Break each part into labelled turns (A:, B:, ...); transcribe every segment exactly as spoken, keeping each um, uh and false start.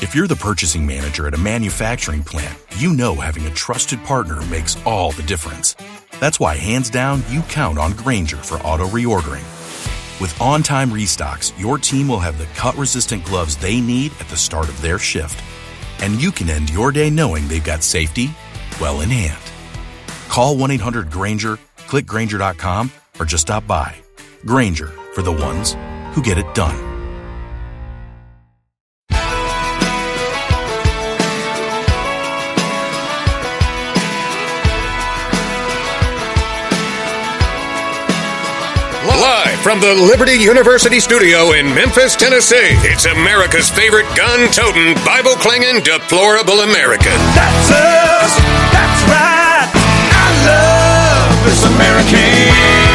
A: If you're the purchasing manager at a manufacturing plant, you know having a trusted partner makes all the difference. That's why, hands down, you count on Grainger for auto reordering. With on-time restocks, your team will have the cut-resistant gloves they need at the start of their shift. And you can end your day knowing they've got safety well in hand. Call one eight hundred Grainger, click Grainger dot com, or just stop by. Grainger, for the ones who get it done.
B: Live from the Liberty University studio in Memphis, Tennessee, it's America's favorite gun-toting, Bible-clinging, deplorable American.
C: That's us. That's right. I love this American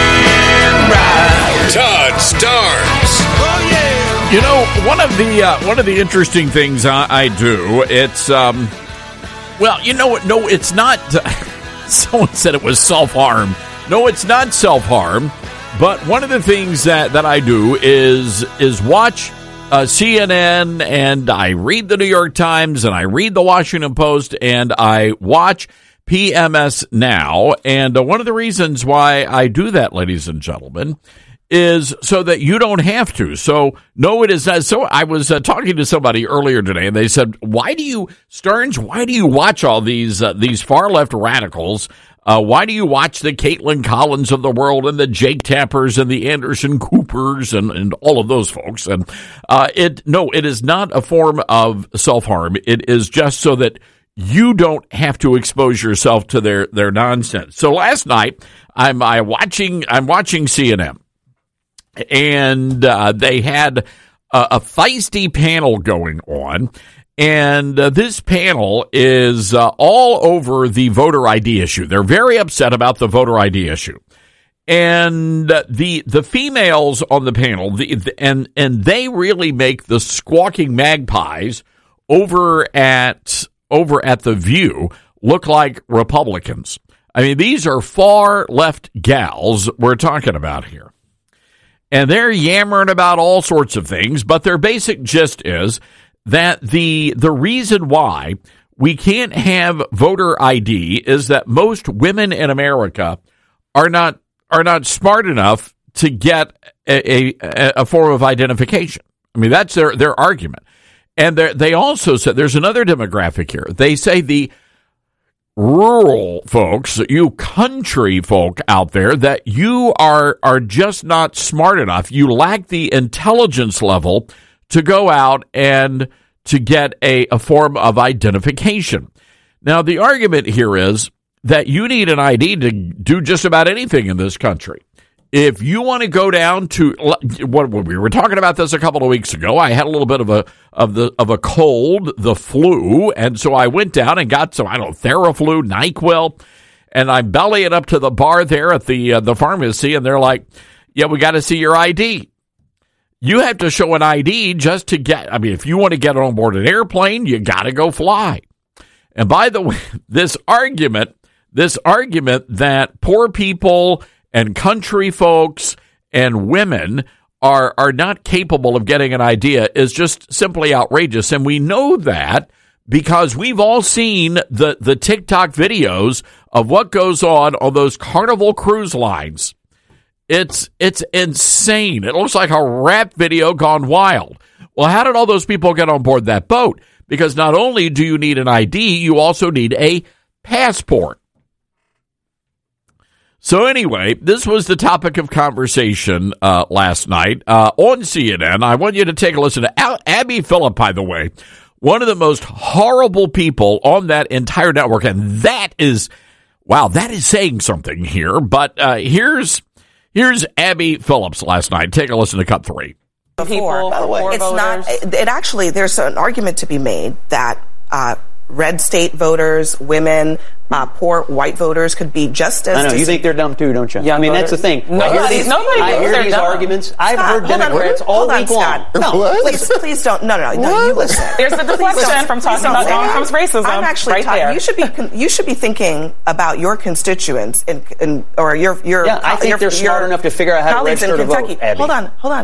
C: ride.
B: Todd Starnes.
C: Oh yeah.
D: You know, one of the uh, one of the interesting things I, I do, it's um, well, you know what? No, it's not. Uh, someone said it was self-harm. No, it's not self-harm. But one of the things that, that I do is is watch uh, C N N, and I read the New York Times, and I read the Washington Post, and I watch P M S Now. And uh, one of the reasons why I do that, ladies and gentlemen, is so that you don't have to. So, no, it is not. So I was uh, talking to somebody earlier today, and they said, why do you, Stearns, why do you watch all these uh, these far-left radicals? Uh, why do you watch the Caitlin Collins of the world and the Jake Tappers and the Anderson Coopers and, and all of those folks? And uh, it no, it is not a form of self-harm. It is just so that you don't have to expose yourself to their, their nonsense. So last night, I'm I watching I'm watching C N N, and uh, they had a, a feisty panel going on. And uh, this panel is uh, all over the voter I D issue. They're very upset about the voter I D issue. And uh, the the females on the panel, the, the, and and they really make the squawking magpies over at over at The View look like Republicans. I mean, these are far left gals we're talking about here. And they're yammering about all sorts of things, but their basic gist is that the the reason why we can't have voter I D is that most women in America are not are not smart enough to get a, a, a form of identification. I mean, that's their, their argument. And they also said there's another demographic here. They say the rural folks, you country folk out there, that you are are just not smart enough. You lack the intelligence level to go out and to get a, a form of identification. Now, the argument here is that you need an I D to do just about anything in this country. If you want to go down to what we were talking about this a couple of weeks ago, I had a little bit of a of the of a cold, the flu, and so I went down and got some I don't know Theraflu, NyQuil, and I'm bellying up to the bar there at the uh, the pharmacy, and they're like, "Yeah, we got to see your I D." You have to show an I D just to get, I mean, if you want to get on board an airplane, you got to go fly. And by the way, this argument, this argument that poor people and country folks and women are, are not capable of getting an I D is just simply outrageous. And we know that because we've all seen the, the TikTok videos of what goes on on those Carnival cruise lines. It's it's insane. It looks like a rap video gone wild. Well, how did all those people get on board that boat? Because not only do you need an I D, you also need a passport. So anyway, this was the topic of conversation uh, last night uh, on C N N. I want you to take a listen to Al- Abby Phillip, by the way, one of the most horrible people on that entire network. And that is, wow, that is saying something here. But uh, here's... Here's Abby Phillips last night. Take a listen to cut three.
E: Before, by the way, it's not. It actually, there's an argument to be made that uh, red state voters, women, uh, poor white voters could be just as.
F: I know
E: dis-
F: you think they're dumb too, don't you?
E: Yeah,
F: I mean
E: voters.
F: that's the thing.
E: Nobody,
F: I hear these,
E: nobody
F: I hear these
E: dumb.
F: arguments. I've
E: Scott,
F: heard Democrats
E: on,
F: all
E: on,
F: week
E: Scott.
F: long.
E: No,
F: what?
E: please, please don't. No, no, no. no you listen.
G: There's the deflection from talking about Donald Trump's racism.
E: I'm actually
G: right
E: talking.
G: there.
E: You should be. You should be thinking about your constituents in, in or your your.
F: Yeah, I think
E: your,
F: they're smart
E: your
F: enough to figure out how to
E: colleagues
F: register
E: in
F: to
E: Kentucky.
F: vote. Abby.
E: Hold on, hold on.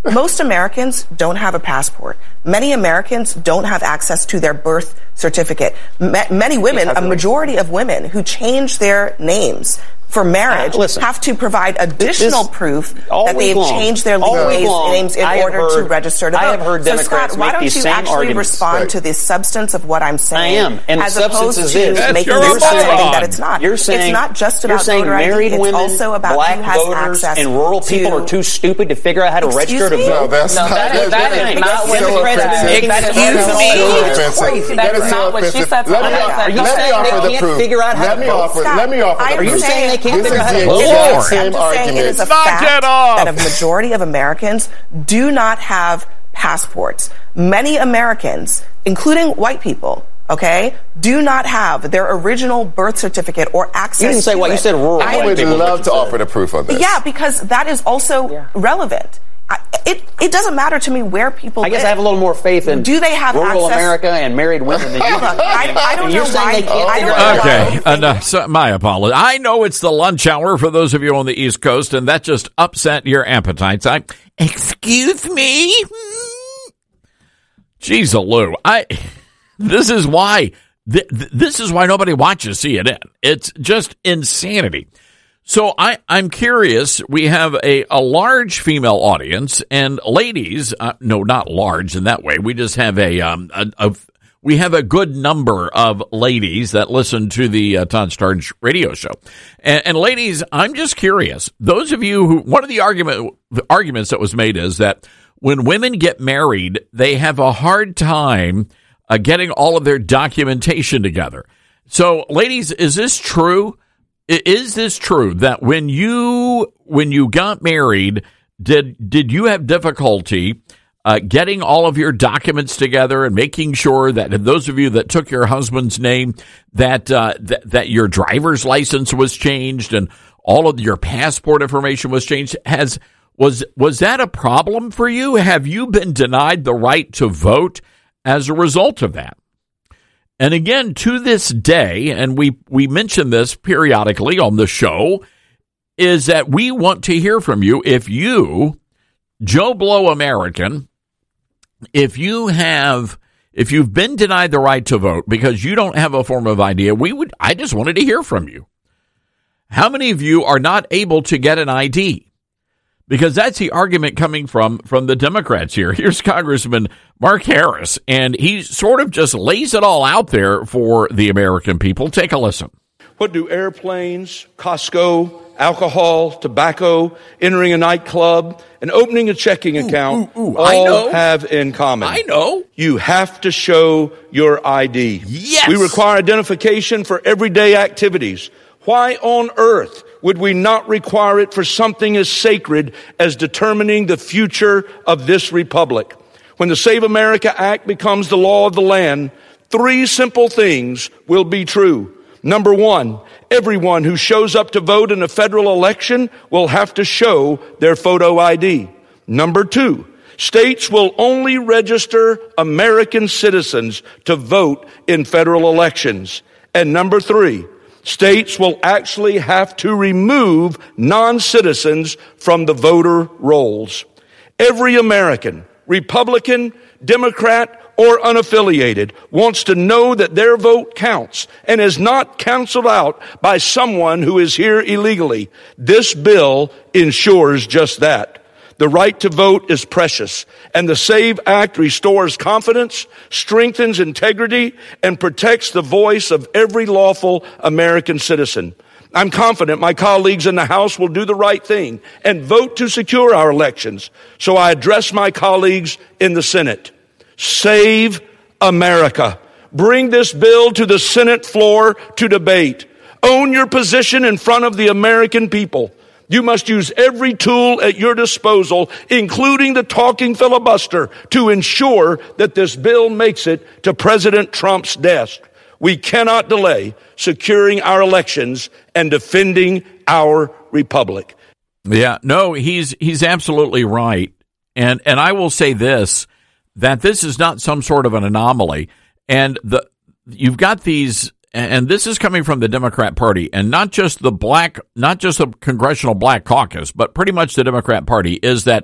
E: Most Americans don't have a passport. Many Americans don't have access to their birth certificate. Ma- many women, a majority of women who change their names for marriage, uh, listen, have to provide additional this, proof that they've long, changed their legal names in order heard, to register to vote.
F: I have heard
E: so,
F: Democrats
E: Scott, why
F: make
E: don't
F: these
E: you
F: same
E: actually
F: arguments.
E: respond
F: right.
E: to the substance of what I'm saying?
F: I am, and
E: as
F: the substance
E: opposed
F: is
E: to
F: this.
E: making
F: you're
E: saying that it's not.
F: You're saying,
E: it's not just about
F: you're saying
E: voter
F: married
E: I D.
F: women,
E: It's also about
F: black
E: who has
F: voters,
E: access
F: and rural
E: to,
F: people are too stupid to figure out how to
E: Excuse
F: register
E: me?
F: to vote.
H: No, that's
G: no,
H: not,
G: that is, that
H: that
G: is not what
H: so offensive.
G: Excuse me?
H: That is
G: not what she said.
H: Let me offer the proof. Let me offer. Let me offer.
E: Are you
F: saying they can't figure out how to
H: vote?
E: I'm
H: Same
E: just saying it is a
D: Knock
E: fact
D: it off.
E: that a majority of Americans do not have passports. Many Americans, including white people, okay, do not have their original birth certificate or access to it.
F: You didn't say what, you said rural.
H: I would love to offer the proof on this.
E: Yeah, because that is also yeah. relevant. I, it it doesn't matter to me where people
F: I guess
E: live.
F: I have a little more faith in
E: do they have
F: rural
E: access?
F: America and married women than you do.
E: Look, I, I don't
F: you're
E: know
F: saying
E: why.
F: They can't
E: I
F: figure
E: don't
F: out
D: Okay, enough. So, my apologies. I know it's the lunch hour for those of you on the East Coast, and that just upset your appetites. I, excuse me? Jeez, Lou. I, this is why, th- th- this is why nobody watches C N N. It's just insanity. So I, I'm curious. We have a, a large female audience, and ladies, uh, no, not large in that way. We just have a, um, a, a we have a good number of ladies that listen to the uh, Todd Starnes radio show. And, and ladies, I'm just curious. Those of you who, one of the argument the arguments that was made is that when women get married, they have a hard time uh, getting all of their documentation together. So, ladies, is this true? Is this true that when you when you got married, did did you have difficulty uh, getting all of your documents together and making sure that those of you that took your husband's name, that uh, that, that your driver's license was changed and all of your passport information was changed? Has was was that a problem for you? Have you been denied the right to vote as a result of that? And again, to this day, and we, we mention this periodically on the show, is that we want to hear from you. If you, Joe Blow American, if you have, if you've been denied the right to vote because you don't have a form of I D, we would, I just wanted to hear from you. How many of you are not able to get an I D? Because that's the argument coming from, from the Democrats here. Here's Congressman Mark Harris, and he sort of just lays it all out there for the American people. Take a listen.
I: What do airplanes, Costco, alcohol, tobacco, entering a nightclub, and opening a checking account ooh, ooh, ooh. all I know. have in common?
D: I know.
I: You have to show your I D.
D: Yes.
I: We require identification for everyday activities. Why on earth would we not require it for something as sacred as determining the future of this republic? When the Save America Act becomes the law of the land, three simple things will be true. Number one, everyone who shows up to vote in a federal election will have to show their photo I D. Number two, states will only register American citizens to vote in federal elections. And number three, states will actually have to remove non-citizens from the voter rolls. Every American, Republican, Democrat, or unaffiliated, wants to know that their vote counts and is not canceled out by someone who is here illegally. This bill ensures just that. The right to vote is precious, and the SAVE Act restores confidence, strengthens integrity, and protects the voice of every lawful American citizen. I'm confident my colleagues in the House will do the right thing and vote to secure our elections. So I address my colleagues in the Senate. Save America. Bring this bill to the Senate floor to debate. Own your position in front of the American people. You must use every tool at your disposal, including the talking filibuster, to ensure that this bill makes it to President Trump's desk. We cannot delay securing our elections and defending our republic.
D: Yeah, no, he's he's absolutely right. And and I will say this, that this is not some sort of an anomaly. And the you've got these, and this is coming from the Democrat Party, and not just the black, not just the Congressional Black Caucus, but pretty much the Democrat Party, is that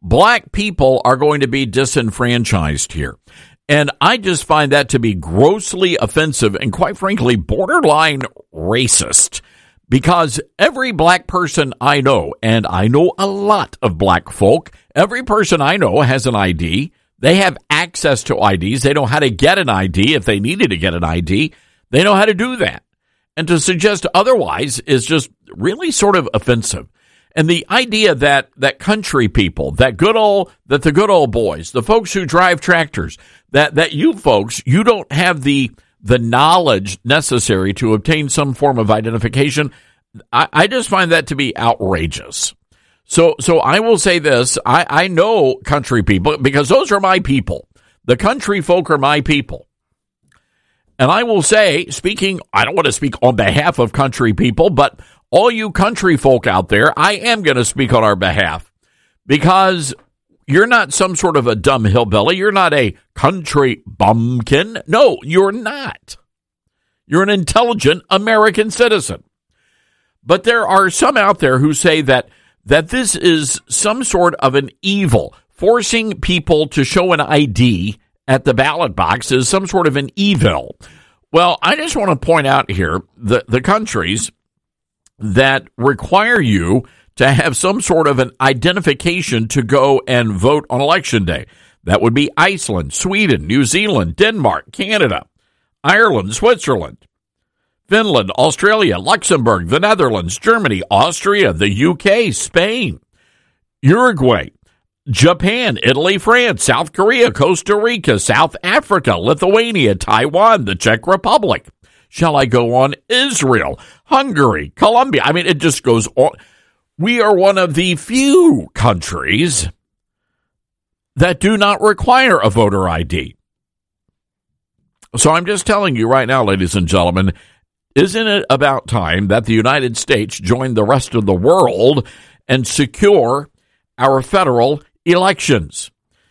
D: black people are going to be disenfranchised here. And I just find that to be grossly offensive and, quite frankly, borderline racist. Because every black person I know, and I know a lot of black folk, every person I know has an I D. They have access to I Ds. They know how to get an I D if they needed to get an I D. They know how to do that. And to suggest otherwise is just really sort of offensive. And the idea that, that country people, that good old, that the good old boys, the folks who drive tractors, that, that you folks, you don't have the the knowledge necessary to obtain some form of identification, I, I just find that to be outrageous. So so I will say this, I, I know country people, because those are my people. The country folk are my people. And I will say, speaking, I don't want to speak on behalf of country people, but all you country folk out there, I am going to speak on our behalf. Because you're not some sort of a dumb hillbilly. You're not a country bumpkin. No, you're not. You're an intelligent American citizen. But there are some out there who say that that this is some sort of an evil. Forcing people to show an I D at the ballot box is some sort of an evil. Well, I just want to point out here the, the countries that require you to have some sort of an identification to go and vote on Election Day. That would be Iceland, Sweden, New Zealand, Denmark, Canada, Ireland, Switzerland, Finland, Australia, Luxembourg, the Netherlands, Germany, Austria, the U K, Spain, Uruguay, Japan, Italy, France, South Korea, Costa Rica, South Africa, Lithuania, Taiwan, the Czech Republic. Shall I go on? Israel, Hungary, Colombia. I mean, it just goes on. We are one of the few countries that do not require a voter I D. So I'm just telling you right now, ladies and gentlemen, isn't it about time that the United States join the rest of the world and secure our federal elections?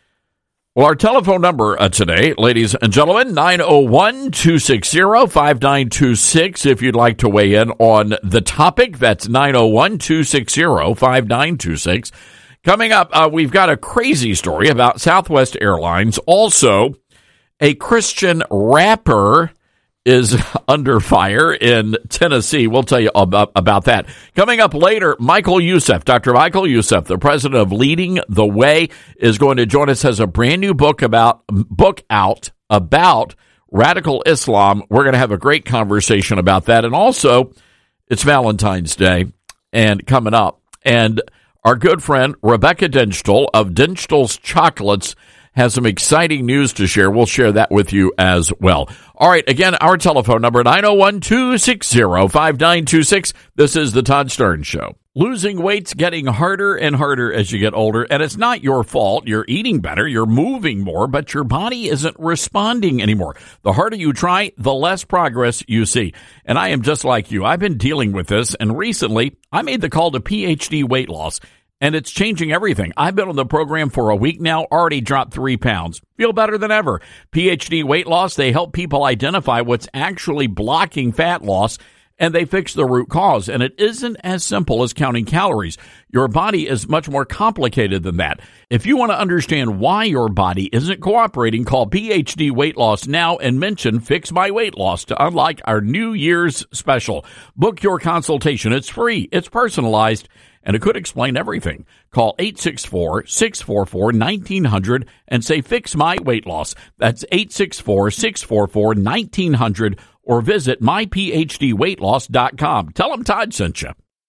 D: Well, our telephone number uh, today, ladies and gentlemen, nine oh one, two six zero, five nine two six. If you'd like to weigh in on the topic, that's nine oh one, two six zero, five nine two six. Coming up, uh, we've got a crazy story about Southwest Airlines. Also, a Christian rapper is under fire in Tennessee. We'll tell you about, about that. Coming up later, Michael Youssef, Doctor Michael Youssef, the president of Leading the Way, is going to join us, has a brand new book about book out about radical Islam. We're going to have a great conversation about that. And also, it's Valentine's Day and coming up. And our good friend Rebecca Dinchtel of Dinchtel's Chocolates has some exciting news to share. We'll share that with you as well. All right, again, our telephone number, nine oh one, two six zero, five nine two six. This is the Todd Stern Show. Losing weight's getting harder and harder as you get older, and it's not your fault. You're eating better, you're moving more, but your body isn't responding anymore. The harder you try, the less progress you see. And I am just like you. I've been dealing with this, and recently I made the call to P H D Weight Loss. And it's changing everything. I've been on the program for a week now, already dropped three pounds. Feel better than ever. P H D Weight Loss, they help people identify what's actually blocking fat loss, and they fix the root cause. And it isn't as simple as counting calories. Your body is much more complicated than that. If you want to understand why your body isn't cooperating, call P H D Weight Loss now and mention Fix My Weight Loss to unlock our New Year's special. Book your consultation. It's free. It's personalized. And it could explain everything. Call eight six four, six four four, one nine zero zero and say, Fix My Weight Loss. That's eight six four, six four four, one nine zero zero or visit my p h d weight loss dot com. Tell them Todd sent you.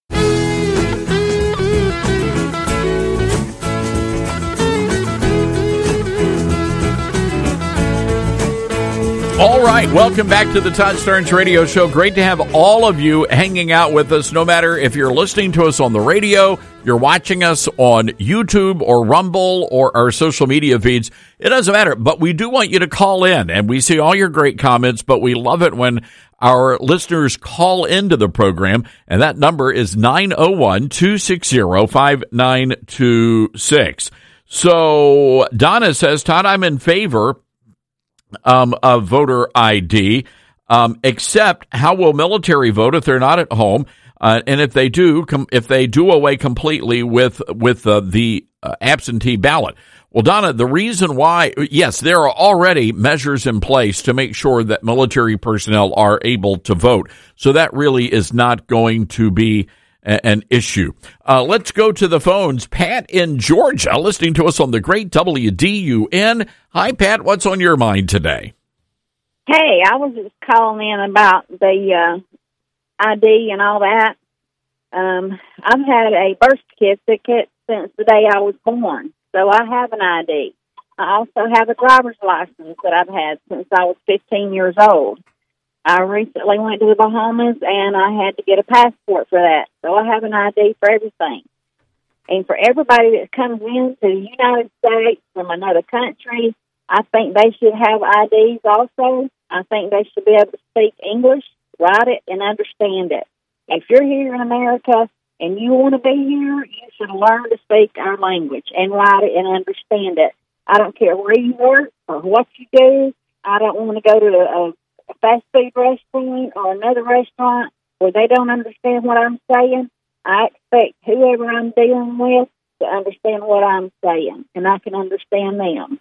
D: All right, welcome back to the Todd Stearns Radio Show. Great to have all of you hanging out with us, no matter if you're listening to us on the radio, you're watching us on YouTube or Rumble or our social media feeds. It doesn't matter, but we do want you to call in, and we see all your great comments, but we love it when our listeners call into the program, and that number is nine oh one, two six zero, five nine two six. So Donna says, Todd, I'm in favor Um, of voter I D, um, except how will military vote if they're not at home? Uh, and if they do, com- if they do away completely with with uh, the uh, absentee ballot. Well, Donna, the reason why, yes, there are already measures in place to make sure that military personnel are able to vote. So that really is not going to be a, an issue. Uh, let's go to the phones. Pat in Georgia, listening to us on the great W D U N. Hi, Pat. What's on your mind today?
J: Hey, I was just calling in about the uh, I D and all that. Um, I've had a birth certificate since the day I was born. So I have an I D. I also have a driver's license that I've had since I was fifteen years old. I recently went to the Bahamas, and I had to get a passport for that. So I have an I D for everything. And for everybody that comes into the United States from another country, I think they should have I Ds also. I think they should be able to speak English, write it, and understand it. If you're here in America and you want to be here, you should learn to speak our language and write it and understand it. I don't care where you work or what you do. I don't want to go to a, a fast food restaurant or another restaurant where they don't understand what I'm saying. I expect whoever I'm dealing with to understand what I'm saying, and I can understand them.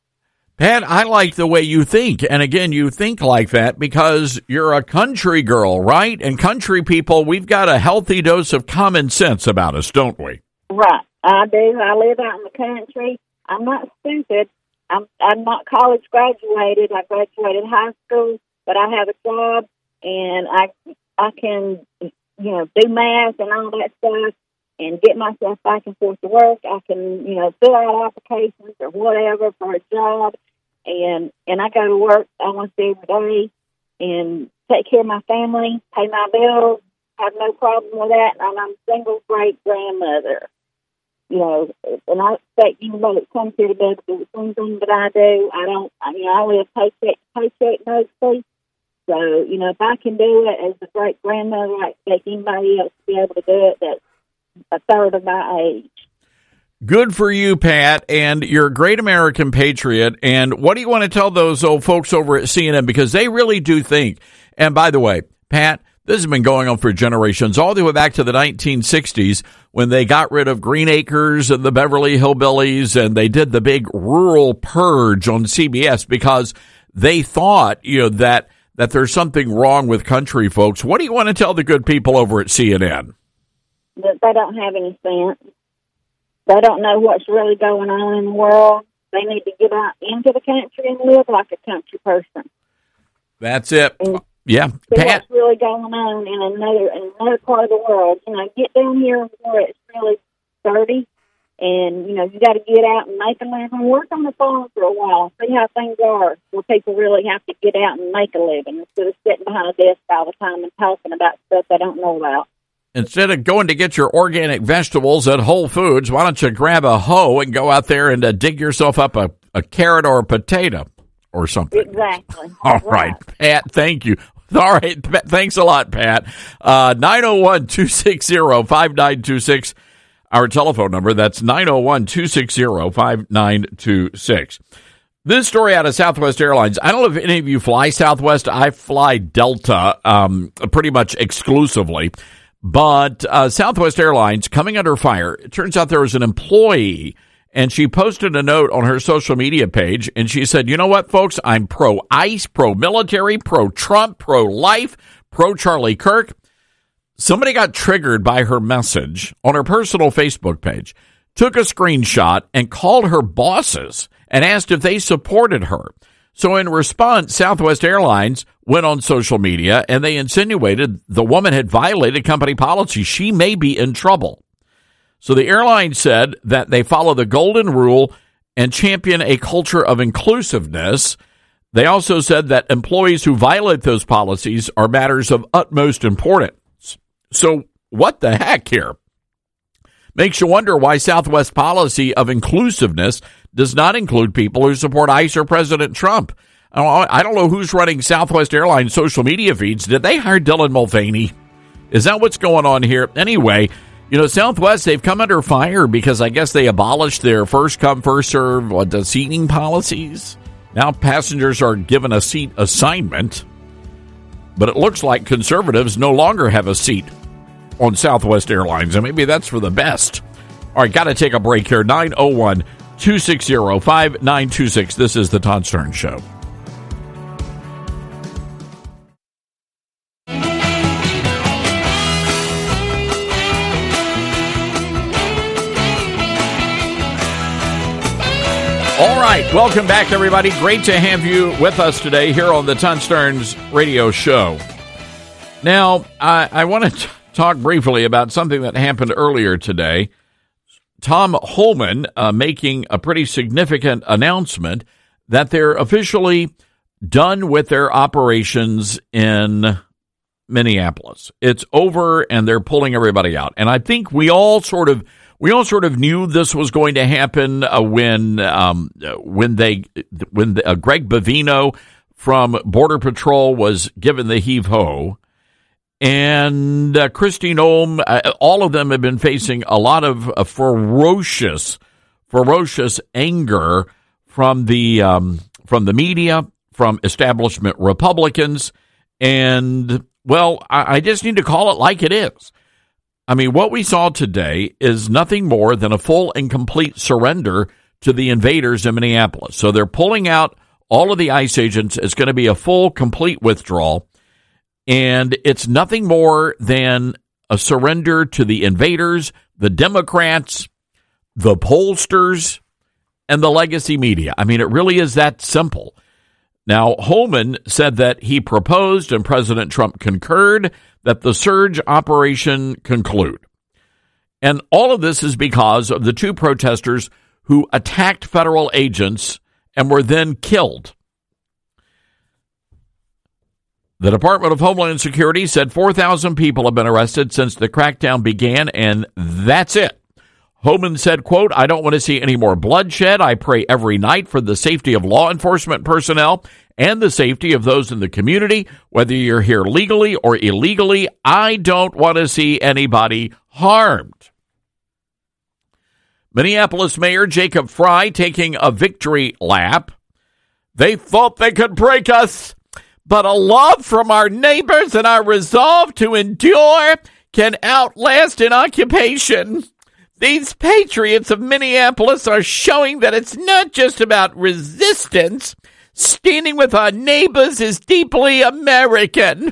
D: Pat, I like the way you think. And again, you think like that because you're a country girl, right? And country people, we've got a healthy dose of common sense about us, don't we?
J: Right. I do. I live out in the country. I'm not stupid. I'm I'm not college graduated. I graduated high school, but I have a job, and I I can, you know, do math and all that stuff and get myself back and forth to work. I can, you know, fill out applications or whatever for a job. And and I go to work almost every day and take care of my family, pay my bills, have no problem with that. And I'm a single great grandmother, you know. And I expect anybody that comes here to be able to do the same thing that I do. I don't. I mean, I live paycheck to paycheck mostly. So you know, if I can do it as a great grandmother, I expect anybody else to be able to do it that's a third of my age.
D: Good for you, Pat, and you're a great American patriot. And what do you want to tell those old folks over at C N N? Because they really do think. And by the way, Pat, this has been going on for generations, all the way back to the nineteen sixties when they got rid of Green Acres and the Beverly Hillbillies, and they did the big rural purge on C B S because they thought, you know, that that there's something wrong with country folks. What do you want to tell the good people over at C N N?
J: That they don't have any sense. They don't know what's really going on in the world. They need to get out into the country and live like a country person.
D: That's it.
J: And
D: yeah,
J: see
D: Pat.
J: what's really going on in another in another part of the world. You know, get down here where it's really dirty, and you know you got to get out and make a living. Work on the farm for a while. See how things are where people really have to get out and make a living instead of sitting behind a desk all the time and talking about stuff they don't know about.
D: Instead of going to get your organic vegetables at Whole Foods, why don't you grab a hoe and go out there and uh, dig yourself up a, a carrot or a potato or something?
J: Exactly.
D: All right, Pat, thank you. All right, thanks a lot, Pat. Uh, nine oh one, two six zero, five nine two six, our telephone number. That's nine oh one, two six zero, five nine two six. This story out of Southwest Airlines. I don't know if any of you fly Southwest. I fly Delta um, pretty much exclusively. But uh, Southwest Airlines coming under fire. It turns out there was an employee, and she posted a note on her social media page, and she said, you know what, folks, I'm pro-ICE, pro-military, pro-Trump, pro-life, pro-Charlie Kirk. Somebody got triggered by her message on her personal Facebook page, took a screenshot, and called her bosses and asked if they supported her. So in response, Southwest Airlines went on social media and they insinuated the woman had violated company policy. She may be in trouble. So the airline said that they follow the golden rule and champion a culture of inclusiveness. They also said that employees who violate those policies are matters of utmost importance. So what the heck here? Makes you wonder why Southwest policy of inclusiveness does not include people who support ICE or President Trump. I don't know who's running Southwest Airlines social media feeds. Did they hire Dylan Mulvaney? Is that what's going on here? Anyway, you know, Southwest, they've come under fire because I guess they abolished their first come, first serve, what, the seating policies. Now passengers are given a seat assignment, but it looks like conservatives no longer have a seat on Southwest Airlines, and maybe that's for the best. All right, got to take a break here. nine oh one, two six zero, five nine two six. This is the Todd Stern Show. All right, welcome back, everybody. Great to have you with us today here on the Todd Stern's radio show. Now, I, I want to t- talk briefly about something that happened earlier today. Tom Homan uh, making a pretty significant announcement that they're officially done with their operations in Minneapolis. It's over, and they're pulling everybody out. And I think we all sort of we all sort of knew this was going to happen uh, when um, when they when the, uh, Greg Bavino from Border Patrol was given the heave-ho. And uh, Kristi Noem, uh, all of them have been facing a lot of uh, ferocious, ferocious anger from the um, from the media, from establishment Republicans, and well, I, I just need to call it like it is. I mean, what we saw today is nothing more than a full and complete surrender to the invaders in Minneapolis. So they're pulling out all of the ICE agents. It's going to be a full, complete withdrawal. And it's nothing more than a surrender to the invaders, the Democrats, the pollsters, and the legacy media. I mean, it really is that simple. Now, Holman said that he proposed and President Trump concurred that the surge operation conclude. And all of this is because of the two protesters who attacked federal agents and were then killed. The Department of Homeland Security said four thousand people have been arrested since the crackdown began, and that's it. Homan said, quote, I don't want to see any more bloodshed. I pray every night for the safety of law enforcement personnel and the safety of those in the community, whether you're here legally or illegally. I don't want to see anybody harmed. Minneapolis Mayor Jacob Frey taking a victory lap. They thought they could break us, but a love from our neighbors and our resolve to endure can outlast an occupation. These patriots of Minneapolis are showing that it's not just about resistance. Standing with our neighbors is deeply American.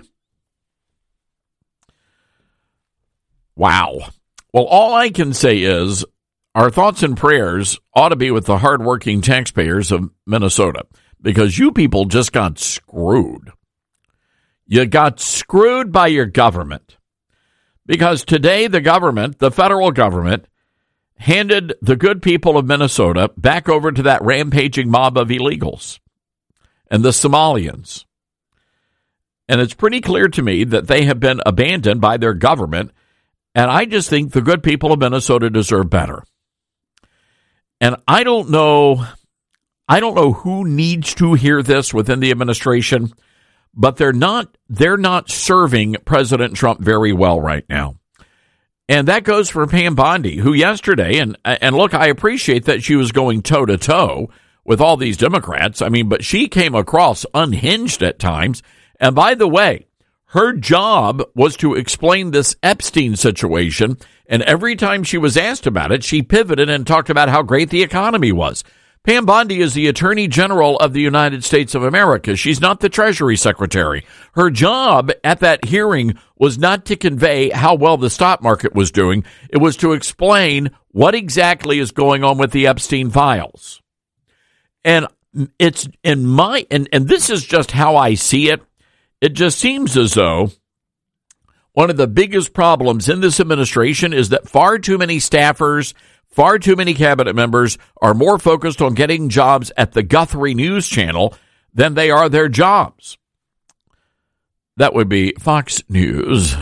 D: Wow. Well, all I can say is our thoughts and prayers ought to be with the hardworking taxpayers of Minnesota, because you people just got screwed. You got screwed by your government. Because today the government, the federal government, handed the good people of Minnesota back over to that rampaging mob of illegals and the Somalians. And it's pretty clear to me that they have been abandoned by their government, and I just think the good people of Minnesota deserve better. And I don't know, I don't know who needs to hear this within the administration, but they're not, they're not serving President Trump very well right now. And that goes for Pam Bondi, who yesterday, and and look, I appreciate that she was going toe-to-toe with all these Democrats. I mean, but she came across unhinged at times. And by the way, her job was to explain this Epstein situation. And every time she was asked about it, she pivoted and talked about how great the economy was. Pam Bondi is the Attorney General of the United States of America. She's not the Treasury Secretary. Her job at that hearing was not to convey how well the stock market was doing. It was to explain what exactly is going on with the Epstein files. And it's in my, and, and this is just how I see it. It just seems as though one of the biggest problems in this administration is that far too many staffers, far too many cabinet members are more focused on getting jobs at the Guthrie News Channel than they are their jobs. That would be Fox News,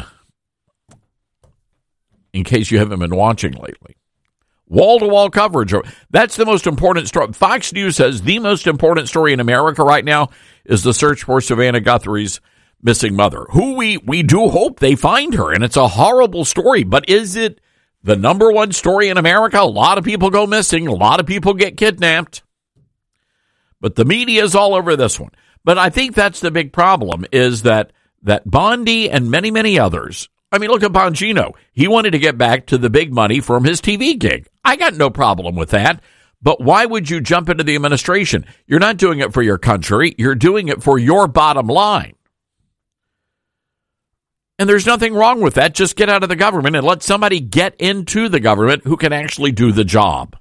D: in case you haven't been watching lately. Wall-to-wall coverage. That's the most important story. Fox News says the most important story in America right now is the search for Savannah Guthrie's missing mother, who we, we do hope they find her, and it's a horrible story. But is it the number one story in America? A lot of people go missing. A lot of people get kidnapped. But the media is all over this one. But I think that's the big problem, is that that Bondi and many, many others I mean, look at Bongino. He wanted to get back to the big money from his T V gig. I got no problem with that. But why would you jump into the administration? You're not doing it for your country. You're doing it for your bottom line. And there's nothing wrong with that. Just get out of the government and let somebody get into the government who can actually do the job.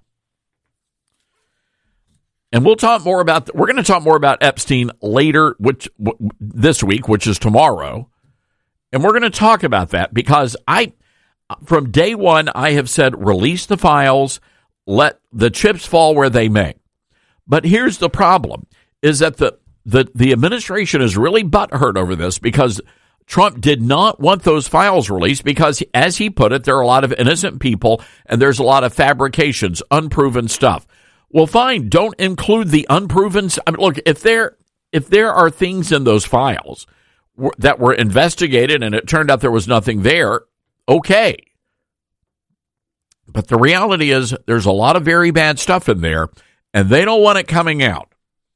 D: And we'll talk more about, we're going to talk more about Epstein later, which w- this week, which is tomorrow. And we're going to talk about that because I, from day one, I have said, release the files, let the chips fall where they may. But here's the problem, is that the, the, the administration is really butthurt over this because Trump did not want those files released because, as he put it, there are a lot of innocent people and there's a lot of fabrications, unproven stuff. Well, fine, don't include the unproven. I mean, look, if there if there are things in those files w- that were investigated and it turned out there was nothing there, okay. But the reality is there's a lot of very bad stuff in there, and they don't want it coming out.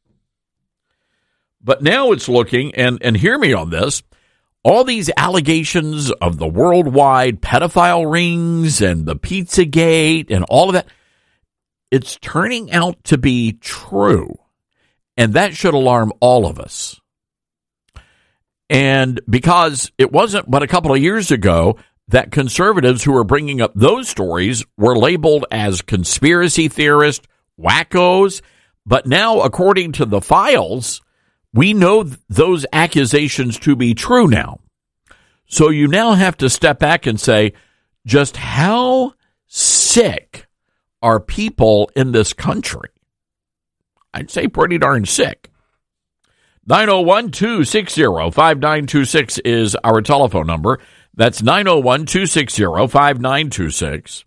D: But now it's looking, and, and hear me on this, all these allegations of the worldwide pedophile rings and the Pizzagate and all of that, it's turning out to be true, and that should alarm all of us. And because it wasn't but a couple of years ago that conservatives who were bringing up those stories were labeled as conspiracy theorists, wackos, but now, according to the files, we know th- those accusations to be true now. So you now have to step back and say, just how sick are people in this country? I'd say pretty darn sick. nine oh one, two six zero, five nine two six is our telephone number. That's nine oh one, two six zero, five nine two six.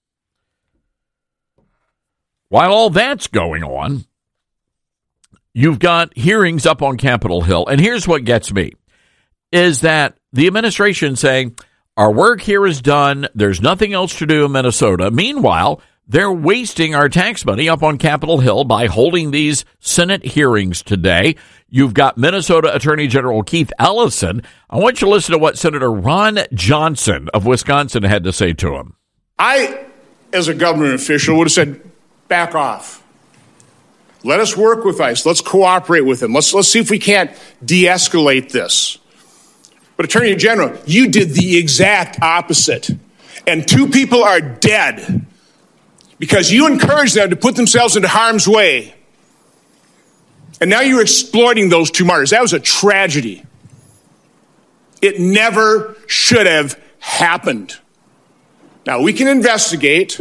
D: While all that's going on, you've got hearings up on Capitol Hill. And here's what gets me, is that the administration saying, our work here is done. There's nothing else to do in Minnesota. Meanwhile, they're wasting our tax money up on Capitol Hill by holding these Senate hearings today. You've got Minnesota Attorney General Keith Ellison. I want you to listen to what Senator Ron Johnson of Wisconsin had to say to him.
K: I, as a government official, would have said, back off. Let us work with ICE. Let's cooperate with them. Let's, let's see if we can't de-escalate this. But Attorney General, you did the exact opposite. And two people are dead because you encouraged them to put themselves into harm's way. And now you're exploiting those two martyrs. That was a tragedy. It never should have happened. Now, we can investigate,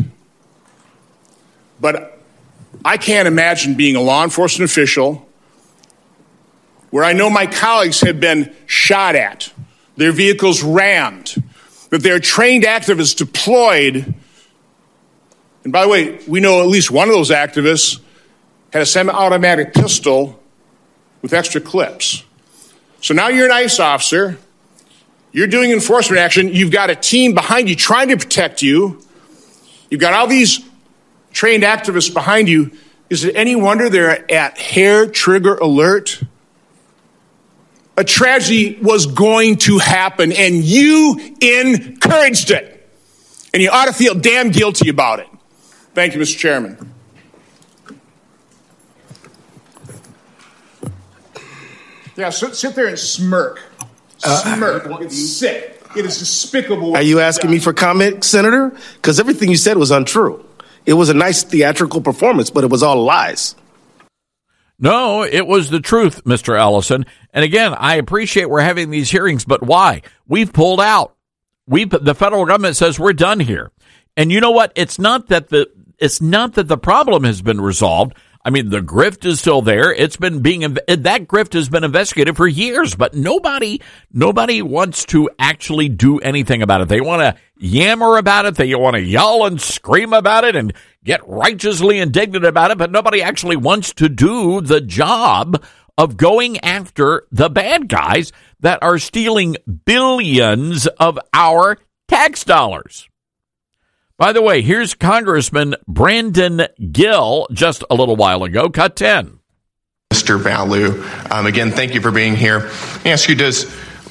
K: but I can't imagine being a law enforcement official where I know my colleagues have been shot at, their vehicles rammed, that there are trained activists deployed. And by the way, we know at least one of those activists had a semi-automatic pistol with extra clips. So now you're an ICE officer. You're doing enforcement action. You've got a team behind you trying to protect you. You've got all these trained activists behind you. Is it any wonder they're at hair trigger alert? A tragedy was going to happen, and you encouraged it. And you ought to feel damn guilty about it. Thank you, Mister Chairman. Yeah, sit, sit there and smirk. Smirk. Uh, it's sick. It is despicable.
L: Are you asking me for comment, Senator? Because everything you said was untrue. It was a nice theatrical performance, but it was all lies.
D: No, it was the truth, Mister Ellison. And again, I appreciate we're having these hearings, but why? We've pulled out. We've, the federal government says we're done here. And you know what? It's not that the it's not that the problem has been resolved. I mean, the grift is still there. It's been being that grift has been investigated for years, but nobody nobody wants to actually do anything about it. They want to yammer about it. They want to yell and scream about it and get righteously indignant about it, but nobody actually wants to do the job of going after the bad guys that are stealing billions of our tax dollars. By the way, here's Congressman Brandon Gill just a little while ago. Cut ten.
M: Mister Ballew, um, again, thank you for being here. Let me ask you, does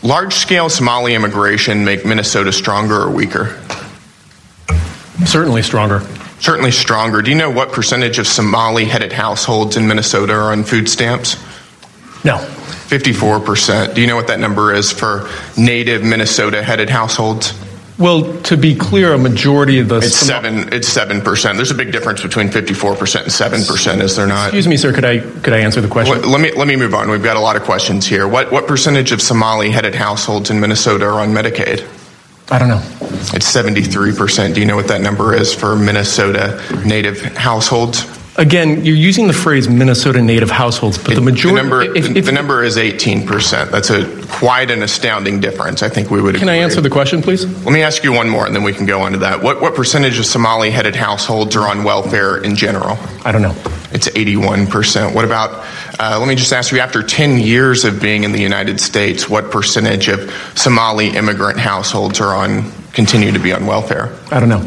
M: large-scale Somali immigration make Minnesota stronger or weaker?
N: Certainly stronger.
M: Certainly stronger. Do you know what percentage of Somali-headed households in Minnesota are on food stamps?
N: No.
M: fifty-four percent. Do you know what that number is for native Minnesota-headed households?
N: Well, to be clear, a majority of the...
M: It's seven. It's seven percent. There's a big difference between fifty-four percent and seven percent, is there not?
N: Excuse me, sir. Could I could I answer the question?
M: Let, let me let me move on. We've got a lot of questions here. What what percentage of Somali-headed households in Minnesota are on Medicaid?
N: I don't know.
M: It's seventy-three percent. Do you know what that number is for Minnesota native households?
N: Again, you're using the phrase Minnesota native households, but
M: it,
N: the majority...
M: The number,
N: if, if,
M: the number is eighteen percent. That's a quite an astounding difference. I think we would
N: Can
M: agree.
N: I answer the question, please?
M: Let me ask you one more, and then we can go on to that. What, what percentage of Somali-headed households are on welfare in general?
N: I don't know.
M: It's eighty-one percent. What about, uh, let me just ask you, after ten years of being in the United States, what percentage of Somali immigrant households are on, continue to be on welfare?
N: I don't know.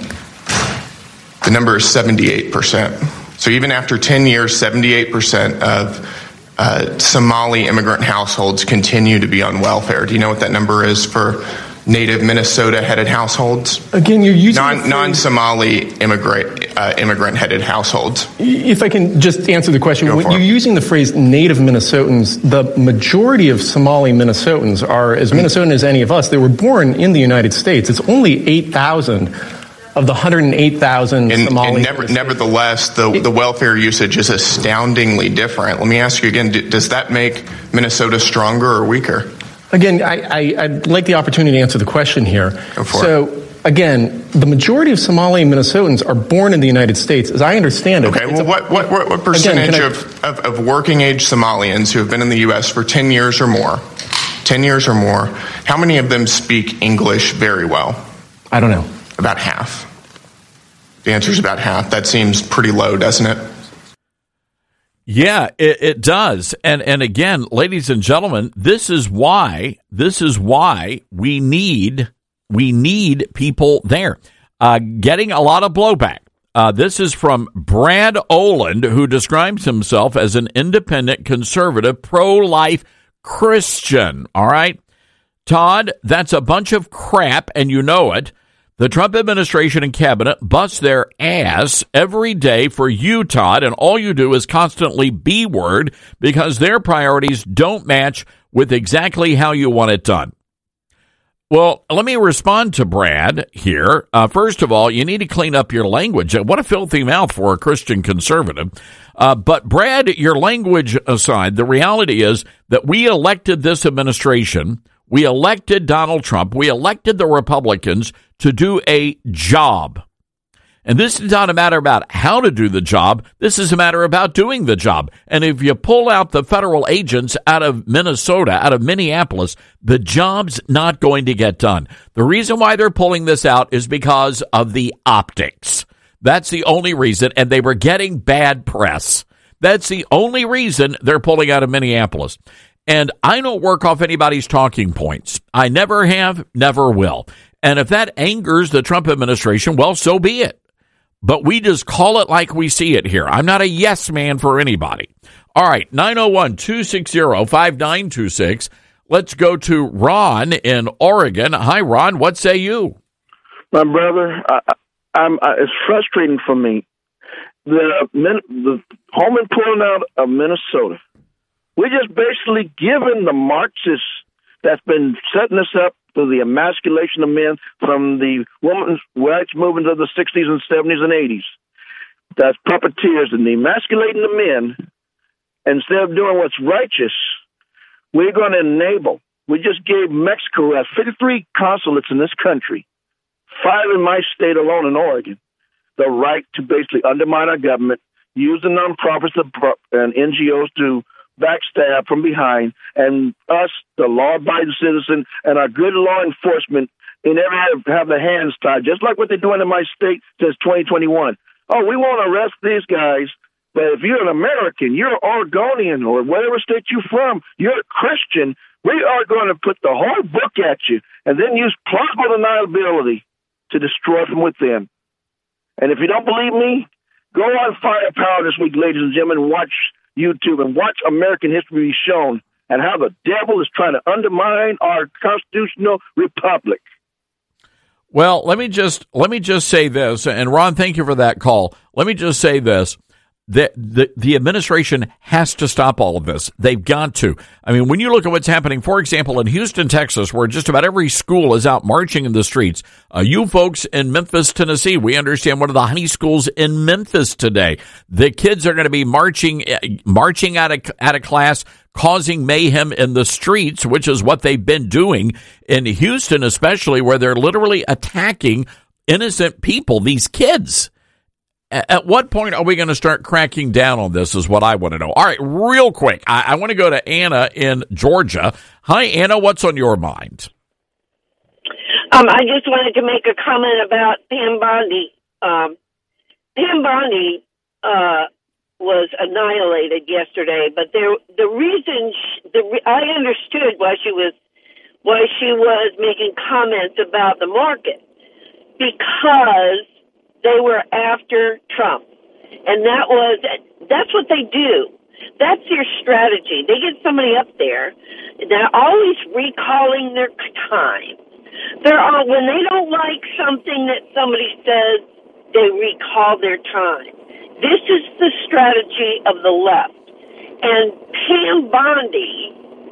M: The number is seventy-eight percent. So even after ten years, seventy-eight percent of uh, Somali immigrant households continue to be on welfare. Do you know what that number is for native Minnesota-headed households?
N: Again, you're using...
M: Non, non-Somali immigrant, uh, immigrant-headed households.
N: If I can just answer the question. When you're using the phrase native Minnesotans, the majority of Somali Minnesotans are as Minnesotan as any of us. They were born in the United States. It's only eight thousand of the one hundred eight thousand Somali.
M: And never, nevertheless, the, the welfare usage is astoundingly different. Let me ask you again, does that make Minnesota stronger or weaker?
N: Again, I, I, I'd like the opportunity to answer the question here.
M: Go for
N: so,
M: it.
N: Again, the majority of Somali Minnesotans are born in the United States, as I understand it.
M: Okay, well, a, what, what, what percentage again, I, of, of, of working-age Somalians who have been in the U S for ten years or more, ten years or more, how many of them speak English very well?
N: I don't know.
M: About half. The answer is about half. That seems pretty low, doesn't it?
D: Yeah, it, it does. And and again, ladies and gentlemen, this is why this is why we need we need people there. Uh, getting a lot of blowback. Uh, this is from Brad Oland, who describes himself as an independent, conservative, pro-life Christian. All right, Todd, that's a bunch of crap, and you know it. The Trump administration and cabinet bust their ass every day for you, Todd, and all you do is constantly B-word because their priorities don't match with exactly how you want it done. Well, let me respond to Brad here. Uh, first of all, you need to clean up your language. What a filthy mouth for a Christian conservative. Uh, but Brad, your language aside, the reality is that we elected this administration. We elected Donald Trump. We elected the Republicans to do a job. And this is not a matter about how to do the job. This is a matter about doing the job. And if you pull out the federal agents out of Minnesota, out of Minneapolis, the job's not going to get done. The reason why they're pulling this out is because of the optics. That's the only reason. And they were getting bad press. That's the only reason they're pulling out of Minneapolis. And I don't work off anybody's talking points. I never have, never will. And if that angers the Trump administration, well, so be it. But we just call it like we see it here. I'm not a yes man for anybody. All right, nine oh one, two six zero, five nine two six. Let's go to Ron in Oregon. Hi, Ron. What say you?
O: My brother, I, I'm, I, it's frustrating for me. The, the home and pulling out of Minnesota, we just basically given the Marxists that's been setting us up for the emasculation of men from the women's rights movement of the sixties and seventies and eighties. That's puppeteers and emasculating the men. Instead of doing what's righteous, we're going to enable. We just gave Mexico has fifty-three consulates in this country, five in my state alone in Oregon, the right to basically undermine our government, use the nonprofits and N G Os to backstab from behind, and us, the law-abiding citizen, and our good law enforcement, in every have, have their hands tied, just like what they're doing in my state since twenty twenty-one. Oh, we won't arrest these guys, but if you're an American, you're an Oregonian, or whatever state you're from, you're a Christian, we are going to put the whole book at you, and then use plausible deniability to destroy from within. And if you don't believe me, go on Firepower this week, ladies and gentlemen, and watch YouTube and watch American history be shown and how the devil is trying to undermine our constitutional republic.
D: Well, let me just let me just say this, and Ron, thank you for that call. Let me just say this. The, the the administration has to stop all of this. They've got to. I mean, when you look at what's happening, for example, in Houston, Texas, where just about every school is out marching in the streets. Uh, you folks in Memphis, Tennessee, we understand one of the high schools in Memphis today. The kids are going to be marching marching out of out of class, causing mayhem in the streets, which is what they've been doing in Houston, especially where they're literally attacking innocent people, these kids. At what point are we going to start cracking down on this is what I want to know. All right, real quick, I, I want to go to Anna in Georgia. Hi, Anna, what's on your mind?
P: Um, I just wanted to make a comment about Pam Bondi. Um, Pam Bondi uh, was annihilated yesterday, but there, the reason she, the I understood why she was why she was making comments about the market, because they were after Trump. And that was, that's what they do. That's their strategy. They get somebody up there, they're always recalling their time. They're all, when they don't like something that somebody says, they recall their time. This is the strategy of the left. And Pam Bondi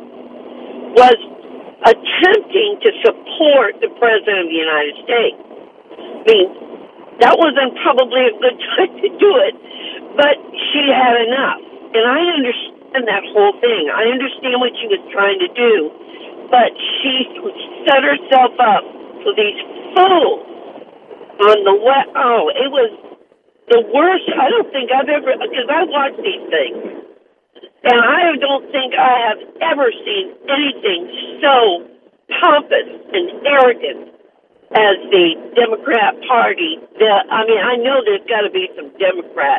P: was attempting to support the President of the United States. I mean, that wasn't probably a good time to do it, but she had enough. And I understand that whole thing. I understand what she was trying to do, but she set herself up for these fools on the web. Oh, it was the worst. I don't think I've ever, because I watch these things, and I don't think I have ever seen anything so pompous and arrogant as the Democrat Party. The, I mean, I know there's got to be some Democrat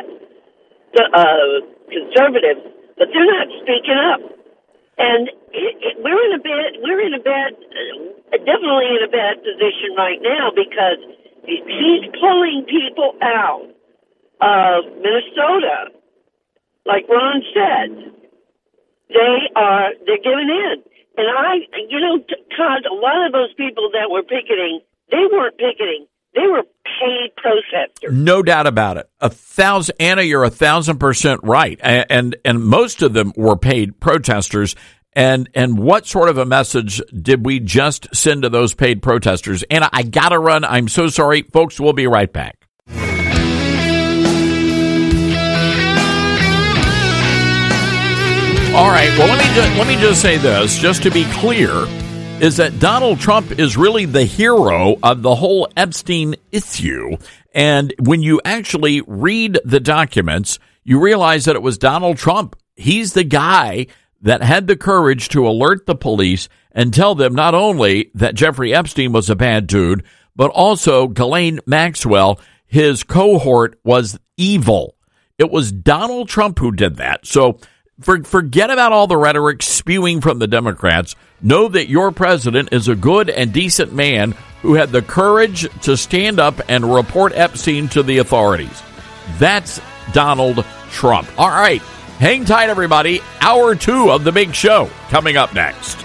P: uh, conservatives, but they're not speaking up. And it, it, we're in a bad, we're in a bad, uh, definitely in a bad position right now, because he's pulling people out of Minnesota, like Ron said. They are, they're giving in. And I, you know, Todd, a lot of those people that were picketing, they weren't picketing. They were paid protesters.
D: No doubt about it. A thousand, Anna, you're a thousand percent right. And, and and most of them were paid protesters. And and what sort of a message did we just send to those paid protesters? Anna, I gotta run. I'm so sorry, folks. We'll be right back. All right. Well, let me just, let me just say this, just to be clear, is that Donald Trump is really the hero of the whole Epstein issue. And when you actually read the documents, you realize that it was Donald Trump. He's the guy that had the courage to alert the police and tell them not only that Jeffrey Epstein was a bad dude, but also Ghislaine Maxwell, his cohort, was evil. It was Donald Trump who did that. So For, forget about all the rhetoric spewing from the Democrats. Know that your president is a good and decent man who had the courage to stand up and report Epstein to the authorities. That's Donald Trump. All right. Hang tight, everybody. Hour two of the big show coming up next.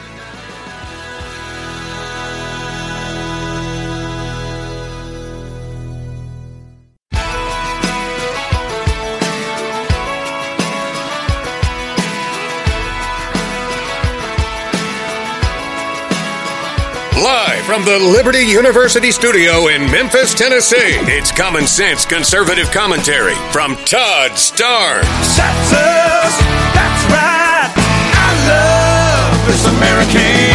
B: Live from the Liberty University studio in Memphis, Tennessee, it's Common Sense Conservative Commentary from Todd Starnes.
C: That's us, that's right. I love this American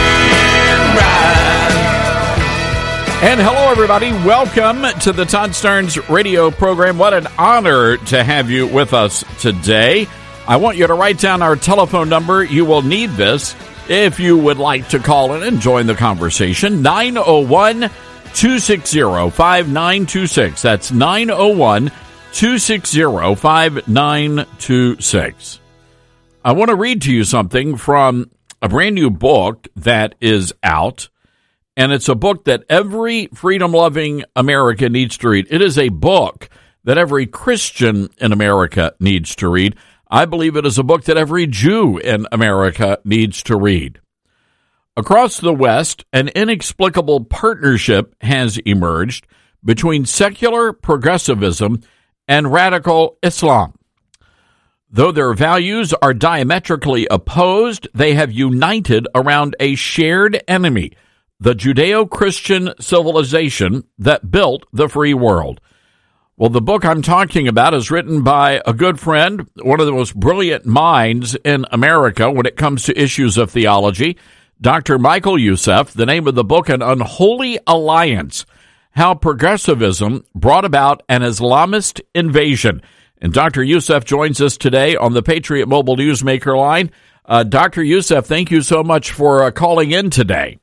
C: ride.
D: And hello, everybody. Welcome to the Todd Starnes radio program. What an honor to have you with us today. I want you to write down our telephone number. You will need this if you would like to call in and join the conversation. nine oh one, two six zero, five nine two six. That's nine oh one, two six zero, five nine two six. I want to read to you something from a brand new book that is out, and it's a book that every freedom-loving American needs to read. It is a book that every Christian in America needs to read. I believe it is a book that every Jew in America needs to read. Across the West, an inexplicable partnership has emerged between secular progressivism and radical Islam. Though their values are diametrically opposed, they have united around a shared enemy, the Judeo-Christian civilization that built the free world. Well, the book I'm talking about is written by a good friend, one of the most brilliant minds in America when it comes to issues of theology, Doctor Michael Youssef. The name of the book, An Unholy Alliance, How Progressivism Brought About an Islamist Invasion. And Doctor Youssef joins us today on the Patriot Mobile Newsmaker line. Uh, Doctor Youssef, thank you so much for uh, calling in today.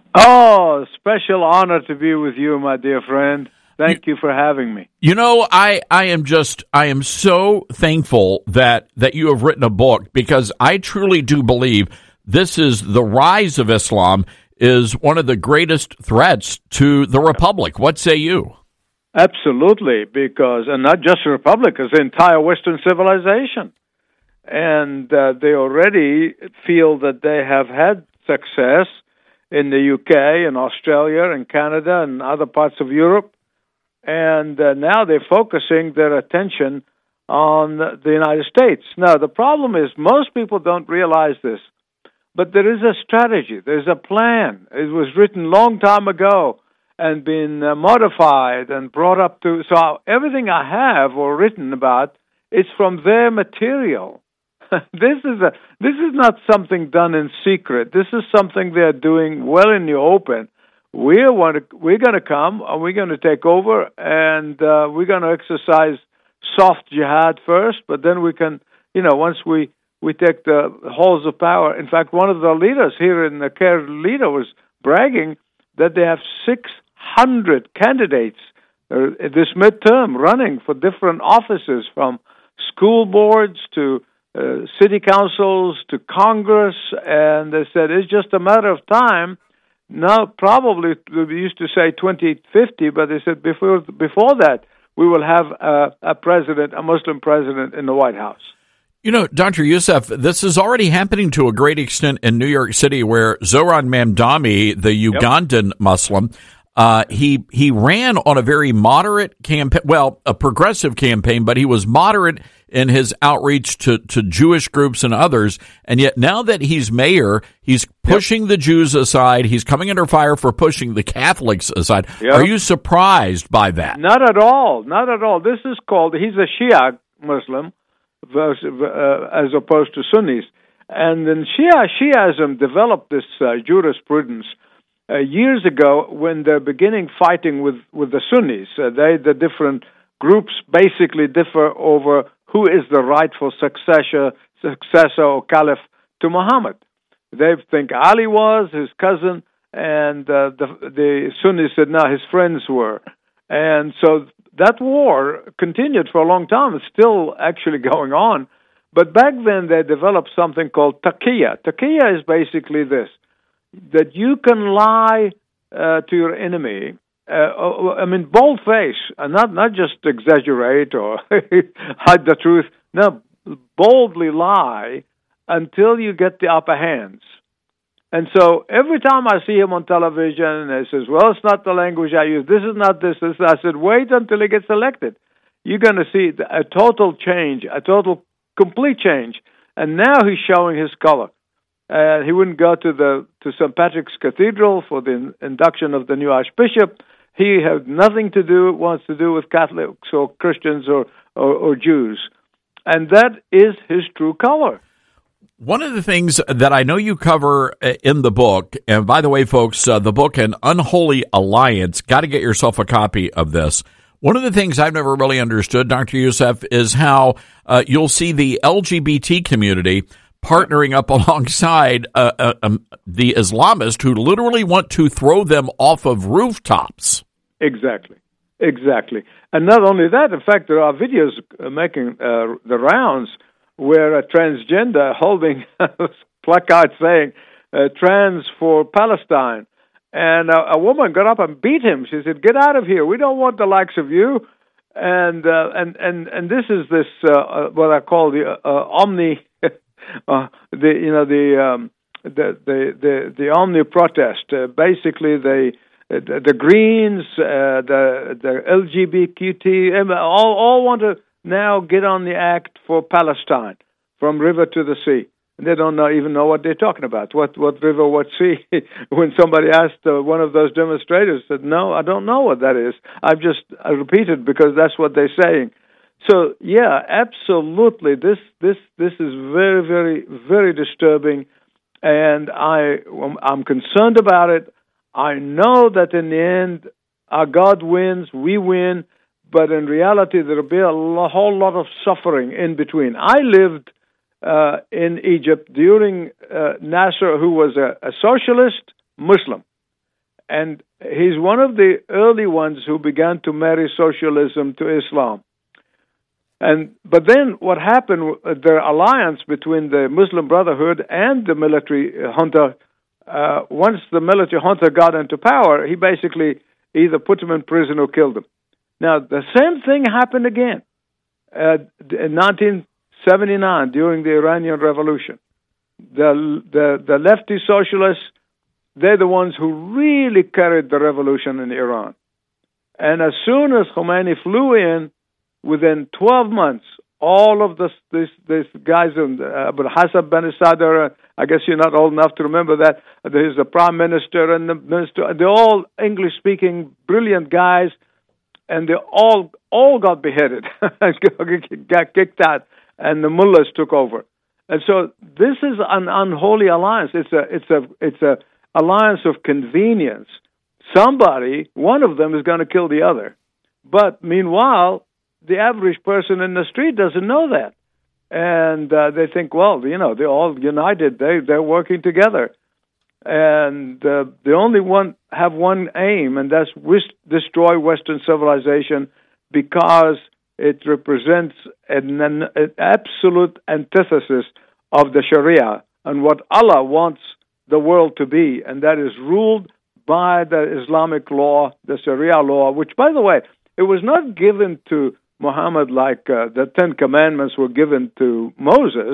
Q: Oh, special honor to be with you, my dear friend. Thank you, you for having me.
D: You know, I, I am just, I am so thankful that, that you have written a book, because I truly do believe this is the rise of Islam is one of the greatest threats to the Republic. What say you?
Q: Absolutely, because, and not just the Republic, it's the entire Western civilization. And uh, they already feel that they have had success in the U K and Australia and Canada and other parts of Europe. And uh, now they're focusing their attention on the United States. Now, the problem is most people don't realize this, but there is a strategy. There's a plan. It was written a long time ago and been uh, modified and brought up to... So everything I have or written about is from their material. This is a this is not something done in secret. This is something they're doing well in the open. We're want to, we're going to come and we're going to take over, and uh, we're going to exercise soft jihad first, but then we can, you know, once we, we take the halls of power. In fact, one of the leaders here in the Care Leader was bragging that they have six hundred candidates uh, this midterm running for different offices, from school boards to uh, city councils to Congress, and they said it's just a matter of time. Now, probably, we used to say twenty fifty, but they said before before that, we will have a, a president, a Muslim president in the White House.
D: You know, Doctor Youssef, this is already happening to a great extent in New York City, where Zoran Mamdani, the Ugandan yep. Muslim, uh, he he ran on a very moderate campaign, well, a progressive campaign, but he was moderate in his outreach to, to Jewish groups and others. And yet now that he's mayor, he's pushing yep. the Jews aside. He's coming under fire for pushing the Catholics aside. Yep. Are you surprised by that?
Q: Not at all. Not at all. This is called, he's a Shia Muslim versus, uh, as opposed to Sunnis. And then Shia, Shiism developed this uh, jurisprudence uh, years ago when they're beginning fighting with, with the Sunnis. Uh, they, the different groups basically differ over who is the rightful successor, successor or caliph to Muhammad. They think Ali was, his cousin, and uh, the, the Sunnis said, no, his friends were. And so that war continued for a long time. It's still actually going on. But back then they developed something called taqiyya. Taqiyya is basically this, that you can lie uh, to your enemy. Uh, I mean, bold face, and not not just exaggerate or hide the truth. No, boldly lie until you get the upper hands. And so every time I see him on television, and he says, "Well, it's not the language I use. This is not this." this. I said, "Wait until he gets elected. You're going to see a total change, a total complete change." And now he's showing his color. Uh, he wouldn't go to the to Saint Patrick's Cathedral for the induction of the new Archbishop. He had nothing to do, wants to do with Catholics or Christians or, or, or Jews. And that is his true color.
D: One of the things that I know you cover in the book, and by the way, folks, uh, the book, An Unholy Alliance, got to get yourself a copy of this. One of the things I've never really understood, Doctor Youssef, is how uh, you'll see the L G B T community partnering up alongside uh, uh, um, the Islamists who literally want to throw them off of rooftops.
Q: Exactly, exactly. And not only that, in fact, there are videos making uh, the rounds where a transgender holding placards saying, uh, trans for Palestine. And a, a woman got up and beat him. She said, "Get out of here. We don't want the likes of you." And uh, and and and this is this uh, uh, what I call the uh, omni, uh, the you know the um, the, the the the omni protest. Uh, basically, they the, the Greens, uh, the the L G B T Q, all all want to now get on the act for Palestine, from river to the sea. They don't know, even know what they're talking about. What what river, what sea? When somebody asked uh, one of those demonstrators, said, "No, I don't know what that is. I've just I repeated because that's what they're saying." So yeah, absolutely. This this this is very very very disturbing, and I I'm concerned about it. I know that in the end, our God wins, we win, but in reality, there'll be a lo- whole lot of suffering in between. I lived. Uh, in Egypt during uh, Nasser, who was a, a socialist Muslim. And he's one of the early ones who began to marry socialism to Islam. And but then what happened, the alliance between the Muslim Brotherhood and the military junta, uh, once the military junta got into power, he basically either put him in prison or killed him. Now, the same thing happened again uh, in nineteen seventy-nine during the Iranian Revolution. The, the the lefty socialists, they're the ones who really carried the revolution in Iran. And as soon as Khomeini flew in, within twelve months, all of this this, this guys, uh, Abu Hassan Ben Sadr, I guess you're not old enough to remember that, there's the prime minister and the minister, they're all English-speaking, brilliant guys, and they all all got beheaded, got kicked out. And the mullahs took over, and so this is an unholy alliance. It's a it's a it's a alliance of convenience. Somebody, one of them, is going to kill the other, but meanwhile, the average person in the street doesn't know that, and uh, they think, well, you know, they're all united. They they're working together, and uh, they only one have one aim, and that's wis- destroy Western civilization, because it represents an, an, an absolute antithesis of the Sharia and what Allah wants the world to be, and that is ruled by the Islamic law, the Sharia law, which, by the way, it was not given to Muhammad like uh, the Ten Commandments were given to Moses.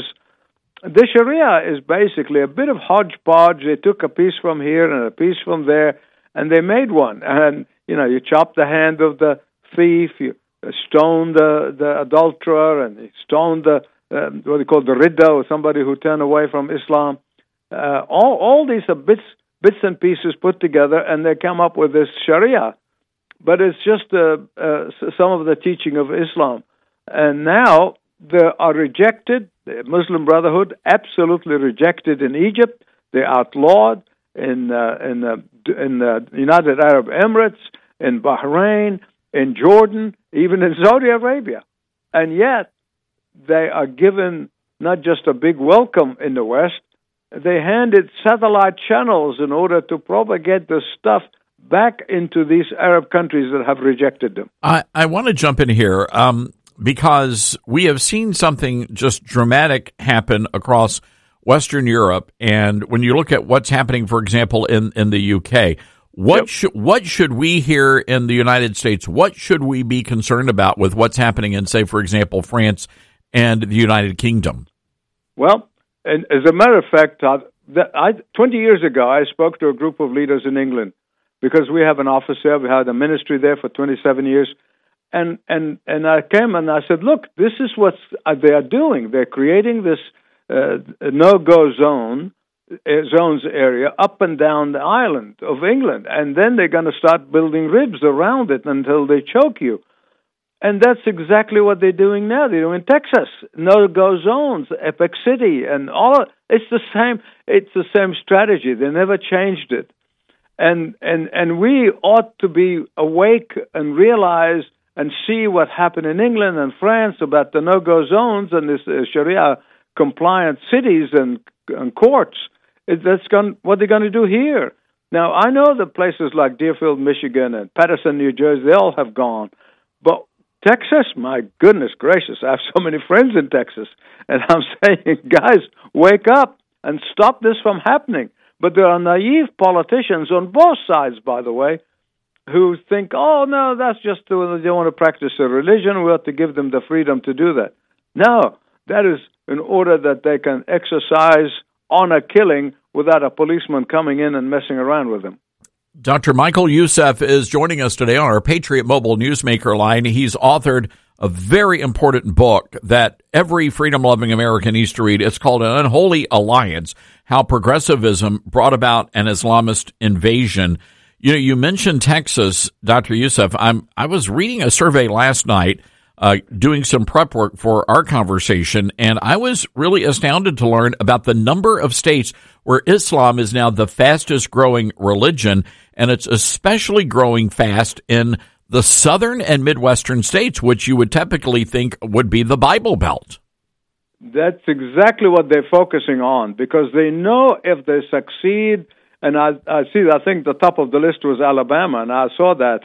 Q: The Sharia is basically a bit of hodgepodge. They took a piece from here and a piece from there, and they made one. And, you know, you chop the hand of the thief, you stone the, the adulterer, and he stoned the uh, what they call the Ridda, or somebody who turned away from Islam. Uh, all all these are bits bits and pieces put together, and they come up with this Sharia. But it's just uh, uh, some of the teaching of Islam, and now they are rejected. The Muslim Brotherhood absolutely rejected in Egypt. They outlawed in uh, in uh, in the United Arab Emirates, in Bahrain, in Jordan, even in Saudi Arabia. And yet, they are given not just a big welcome in the West, they handed satellite channels in order to propagate the stuff back into these Arab countries that have rejected them.
D: I, I want to jump in here um, because we have seen something just dramatic happen across Western Europe. And when you look at what's happening, for example, in, in the U K, What yep. should what should we here in the United States, what should we be concerned about with what's happening in, say, for example, France and the United Kingdom?
Q: Well, and as a matter of fact, uh, that I, twenty years ago, I spoke to a group of leaders in England because we have an office there. We had a ministry there for twenty-seven years. And, and, and I came and I said, look, this is what they are doing. They're creating this uh, no-go zone. zones area up and down the island of England, and then they're going to start building ribs around it until they choke you. And that's exactly what they're doing now. They're doing Texas, no-go zones, Epic City, and all. Of, it's the same. It's the same strategy. They never changed it. And and and we ought to be awake and realize and see what happened in England and France about the no-go zones and this uh, Sharia-compliant cities and, and courts. That's going, what they're going to do here. Now, I know that places like Deerfield, Michigan, and Patterson, New Jersey, they all have gone. But Texas, my goodness gracious, I have so many friends in Texas. And I'm saying, guys, wake up and stop this from happening. But there are naive politicians on both sides, by the way, who think, oh, no, that's just when they want to practice a religion. We ought to give them the freedom to do that. No, that is in order that they can exercise honor killing without a policeman coming in and messing around with them.
D: Doctor Michael Youssef is joining us today on our Patriot Mobile Newsmaker line. He's authored a very important book that every freedom-loving American needs to read. It's called An Unholy Alliance, How Progressivism Brought About an Islamist Invasion. You know, you mentioned Texas, Doctor Youssef. I'm, I was reading a survey last night, uh, doing some prep work for our conversation, and I was really astounded to learn about the number of states where Islam is now the fastest-growing religion, and it's especially growing fast in the southern and midwestern states, which you would typically think would be the Bible Belt.
Q: That's exactly what they're focusing on, because they know if they succeed, and I, I see, I think the top of the list was Alabama, and I saw that,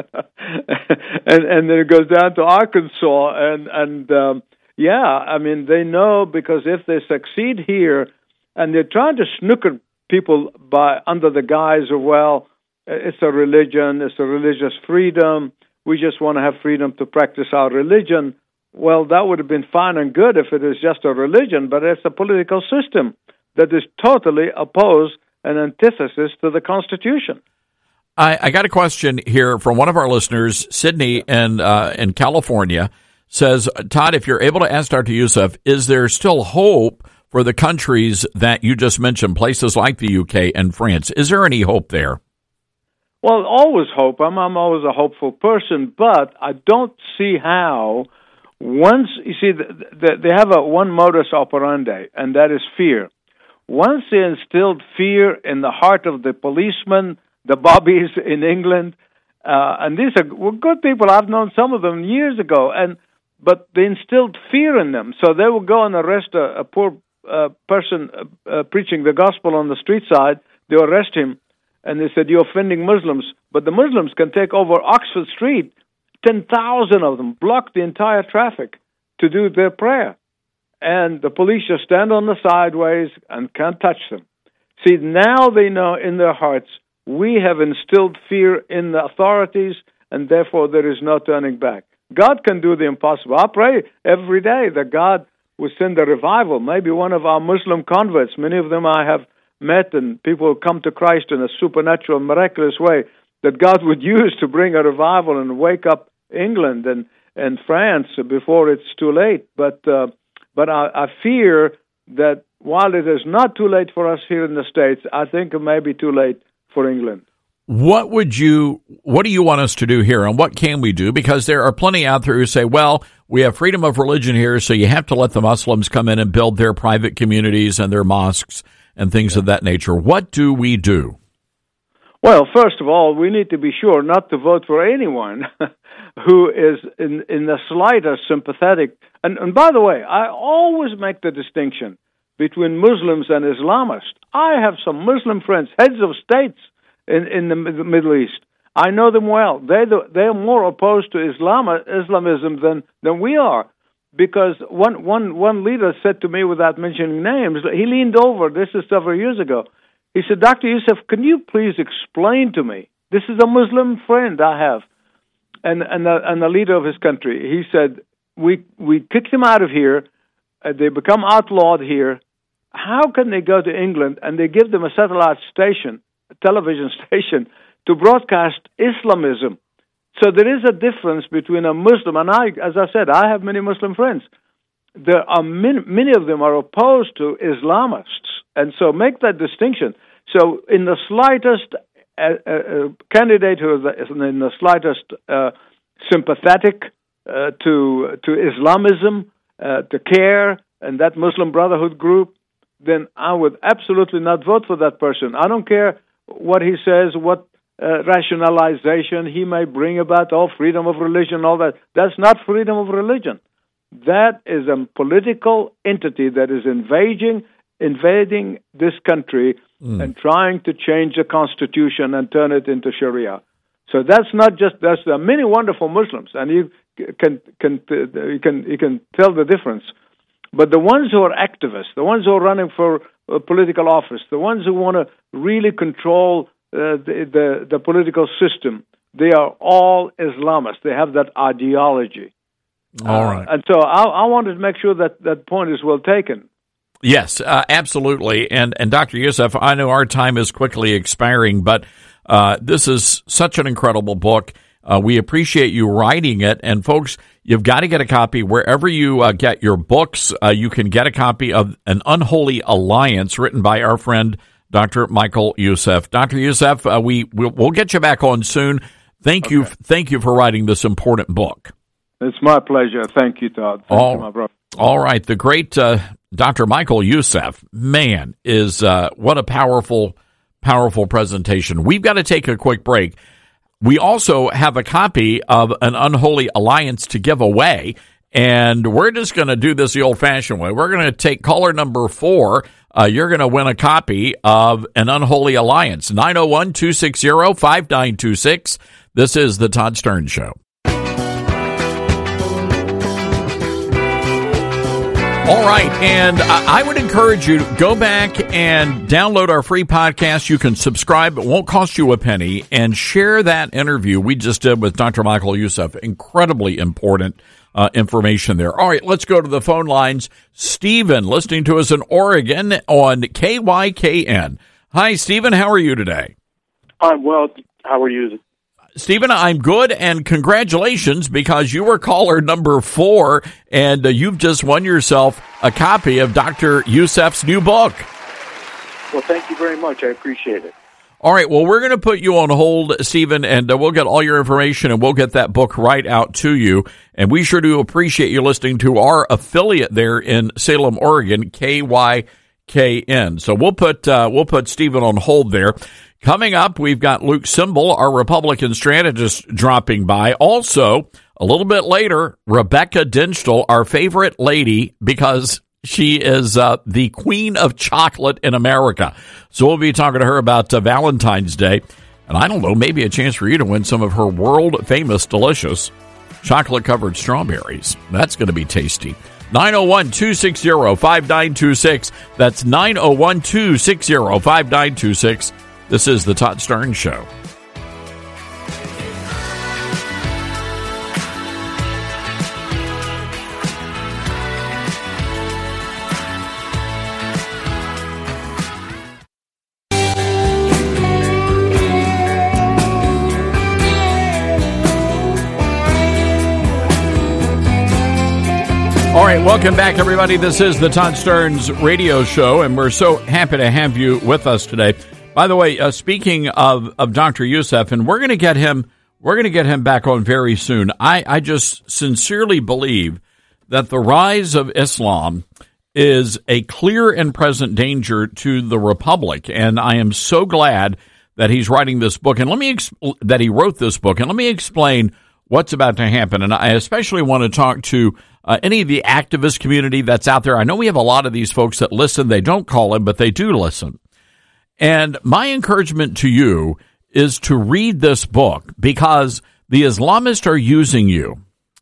Q: and, and then it goes down to Arkansas, and, and um, yeah, I mean, they know, because if they succeed here, and they're trying to snooker people by under the guise of, well, it's a religion, it's a religious freedom, we just want to have freedom to practice our religion. Well, that would have been fine and good if it is just a religion, but it's a political system that is totally opposed and antithesis to the Constitution.
D: I, I got a question here from one of our listeners, Sydney in, uh, in California, says, Todd, if you're able to ask Doctor Youssef, is there still hope for the countries that you just mentioned, places like the U K and France? Is there any hope there?
Q: Well, always hope. I'm, I'm always a hopeful person, but I don't see how. Once, you see, the, the, they have a one modus operandi, and that is fear. Once they instilled fear in the heart of the policemen, the bobbies in England, uh, and these are well, good people. I've known some of them years ago, and but they instilled fear in them. So they would go and arrest a, a poor uh, person uh, uh, preaching the gospel on the street side. They arrest him. And they said, you're offending Muslims. But the Muslims can take over Oxford Street, ten thousand of them, block the entire traffic to do their prayer. And the police just stand on the sideways and can't touch them. See, now they know in their hearts, we have instilled fear in the authorities, and therefore there is no turning back. God can do the impossible. I pray every day that God will send a revival. Maybe one of our Muslim converts, many of them I have met, and people come to Christ in a supernatural, miraculous way, that God would use to bring a revival and wake up England and, and France before it's too late. But uh, but I, I fear that while it is not too late for us here in the States, I think it may be too late for England.
D: What would you, what do you want us to do here, and what can we do? Because there are plenty out there who say, well, we have freedom of religion here, so you have to let the Muslims come in and build their private communities and their mosques and things yeah. of that nature. What do we do?
Q: Well, first of all, we need to be sure not to vote for anyone who is in, in the slightest sympathetic. And, and by the way, I always make the distinction between Muslims and Islamists. I have some Muslim friends, heads of states in, in the Middle East. I know them well. They they're more opposed to Islam, Islamism than, than we are. Because one, one, one leader said to me, without mentioning names, he leaned over, this is several years ago, he said, Doctor Youssef, can you please explain to me, this is a Muslim friend I have, and and the, and the leader of his country, he said, we we kicked him out of here, uh, they become outlawed here, how can they go to England and they give them a satellite station, a television station, to broadcast Islamism? So there is a difference between a Muslim, and I, as I said, I have many Muslim friends. There are many, many of them are opposed to Islamists, and so make that distinction. So in the slightest uh, uh, candidate who is in the slightest uh, sympathetic uh, to to Islamism, uh, to CARE, and that Muslim Brotherhood group, then I would absolutely not vote for that person. I don't care what he says, what Uh, rationalization he may bring about, oh, freedom of religion, all that. That's not freedom of religion. That is a political entity that is invading, invading this country mm. and trying to change the Constitution and turn it into Sharia. So that's not just, that's, there are many wonderful Muslims, and you can, can, you can, you can tell the difference. But the ones who are activists, the ones who are running for uh, political office, the ones who want to really control Uh, the, the the political system, they are all Islamists. They have that ideology.
D: All right.
Q: Uh, and so I, I wanted to make sure that that point is well taken.
D: Yes, uh, absolutely. And and Doctor Youssef, I know our time is quickly expiring, but uh, this is such an incredible book. Uh, we appreciate you writing it. And folks, you've got to get a copy wherever you uh, get your books. Uh, you can get a copy of An Unholy Alliance, written by our friend Doctor Michael Youssef. Doctor Youssef, uh, we we'll, we'll get you back on soon. Thank okay. you, thank you for writing this important book.
Q: It's my pleasure. Thank you, Todd. Thank
D: all,
Q: you, my brother.
D: All right, the great uh, Doctor Michael Youssef, man, is uh, what a powerful, powerful presentation. We've got to take a quick break. We also have a copy of An Unholy Alliance to give away, and we're just going to do this the old-fashioned way. We're going to take caller number four. Uh, you're going to win a copy of An Unholy Alliance. nine oh one, two six zero, five nine two six. This is The Todd Stern Show. All right, and I would encourage you to go back and download our free podcast. You can subscribe. It won't cost you a penny. And share that interview we just did with Doctor Michael Youssef. Incredibly important uh, information there. All right, let's go to the phone lines. Stephen, listening to us in Oregon on K Y K N. Hi, Stephen. How are you today?
R: I'm well. How are you?
D: Stephen, I'm good, and congratulations, because you were caller number four, and uh, you've just won yourself a copy of Doctor Youssef's new book.
R: Well, thank you very much. I appreciate it.
D: All right, well, we're going to put you on hold, Stephen, and uh, we'll get all your information, and we'll get that book right out to you. And we sure do appreciate you listening to our affiliate there in Salem, Oregon, K Y K N. So we'll put uh, we'll put Stephen on hold there. Coming up, we've got Luke Simbel, our Republican strategist, dropping by. Also, a little bit later, Rebecca Dinstall, our favorite lady, because she is uh, the queen of chocolate in America. So we'll be talking to her about uh, Valentine's Day. And I don't know, maybe a chance for you to win some of her world-famous, delicious chocolate-covered strawberries. That's going to be tasty. nine oh one, two six zero, five nine two six. That's nine oh one, two six zero, five nine two six. This is The Todd Stern Show. All right, welcome back, everybody. This is the Todd Stern's radio show, and we're so happy to have you with us today. By the way, uh, speaking of, of Doctor Youssef, and we're going to get him, we're going to get him back on very soon. I, I just sincerely believe that the rise of Islam is a clear and present danger to the Republic, and I am so glad that he's writing this book, and let me ex- that he wrote this book, and let me explain what's about to happen. And I especially want to talk to uh, any of the activist community that's out there. I know we have a lot of these folks that listen. They don't call in, but they do listen. And my encouragement to you is to read this book, because the Islamists are using you.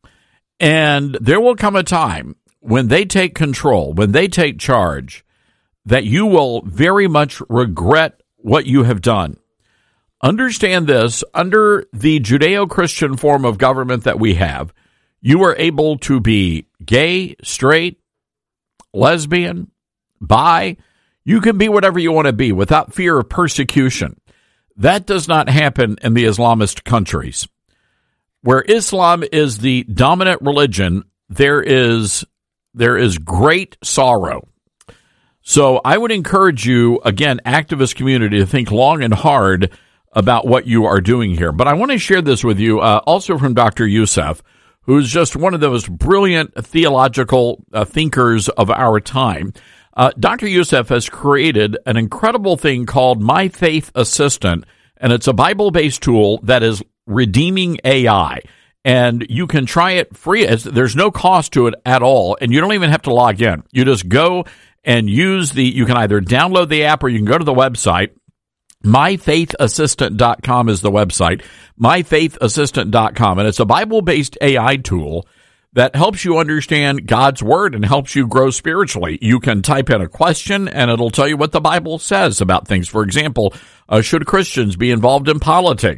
D: And there will come a time when they take control, when they take charge, that you will very much regret what you have done. Understand this, under the Judeo-Christian form of government that we have, you are able to be gay, straight, lesbian, bi. You can be whatever you want to be without fear of persecution. That does not happen in the Islamist countries. Where Islam is the dominant religion, there is there is great sorrow. So I would encourage you, again, activist community, to think long and hard about what you are doing here. But I want to share this with you, uh, also from Doctor Youssef, who's just one of those brilliant theological uh, thinkers of our time. Uh, Doctor Youssef has created an incredible thing called My Faith Assistant, and it's a Bible-based tool that is redeeming A I. And you can try it free. There's no cost to it at all, and you don't even have to log in. You just go and use the, you can either download the app or you can go to the website. my faith assistant dot com is the website, my faith assistant dot com, and it's a Bible-based A I tool that helps you understand God's Word and helps you grow spiritually. You can type in a question, and it'll tell you what the Bible says about things. For example, uh, should Christians be involved in politics?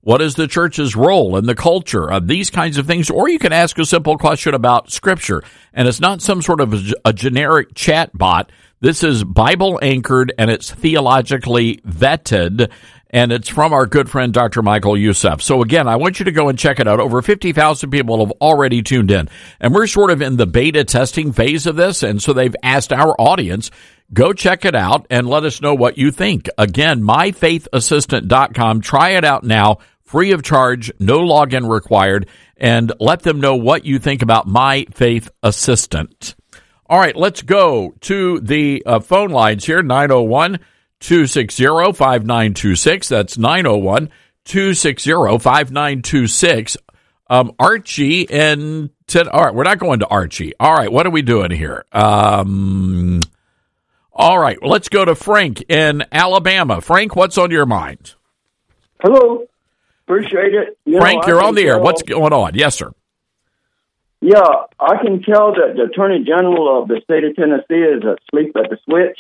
D: What is the church's role in the culture of these kinds of things? Or you can ask a simple question about Scripture. And it's not some sort of a, a generic chat bot. This is Bible anchored and it's theologically vetted. And it's from our good friend, Doctor Michael Youssef. So again, I want you to go and check it out. Over fifty thousand people have already tuned in. And we're sort of in the beta testing phase of this. And so they've asked our audience, go check it out and let us know what you think. Again, my faith assistant dot com. Try it out now, free of charge, no login required. And let them know what you think about My Faith Assistant. All right, let's go to the uh, phone lines here, nine oh one, two six zero, five nine two six. That's nine oh one, two six zero, five nine two six. Um, Archie and ten, all right, we're not going to Archie. All right, what are we doing here? Um, all right, let's go to Frank in Alabama. Frank, what's on your mind?
S: Hello. Appreciate it. You
D: Frank,
S: know,
D: you're on the air.
S: tell,
D: What's going on? Yes, sir.
S: Yeah, I can tell that the Attorney General of the state of Tennessee is asleep at the switch.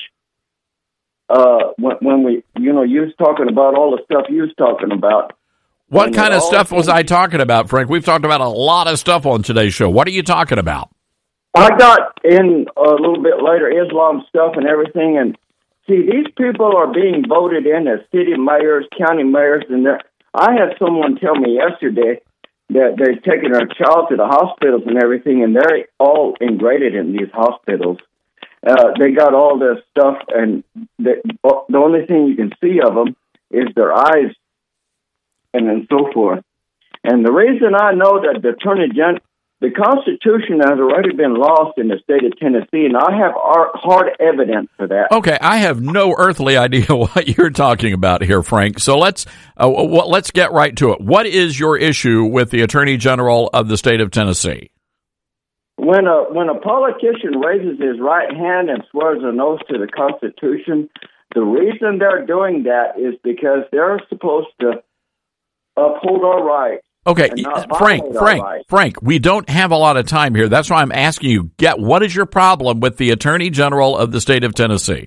S: Uh, when, when we, you know, you was talking about all the stuff you was talking about.
D: What
S: and
D: kind of stuff
S: all,
D: was I talking about, Frank? We've talked about a lot of stuff on today's show. What are you talking about?
S: I got in a little bit later Islam stuff and everything, and see, these people are being voted in as city mayors, county mayors, and they're, I had someone tell me yesterday that they're taking their child to the hospitals and everything, and they're all ingraded in these hospitals. Uh, they got all this stuff, and the, the only thing you can see of them is their eyes, and then so forth. And the reason I know that the Attorney General, the Constitution has already been lost in the state of Tennessee, and I have hard evidence for that.
D: Okay, I have no earthly idea what you're talking about here, Frank. So let's uh, w- let's get right to it. What is your issue with the Attorney General of the state of Tennessee?
S: When a when a politician raises his right hand and swears an oath to the Constitution, the reason they're doing that is because they're supposed to uphold our rights.
D: Okay, Frank, Frank, Frank, we don't have a lot of time here. That's why I'm asking you, get what is your problem with the Attorney General of the state of Tennessee?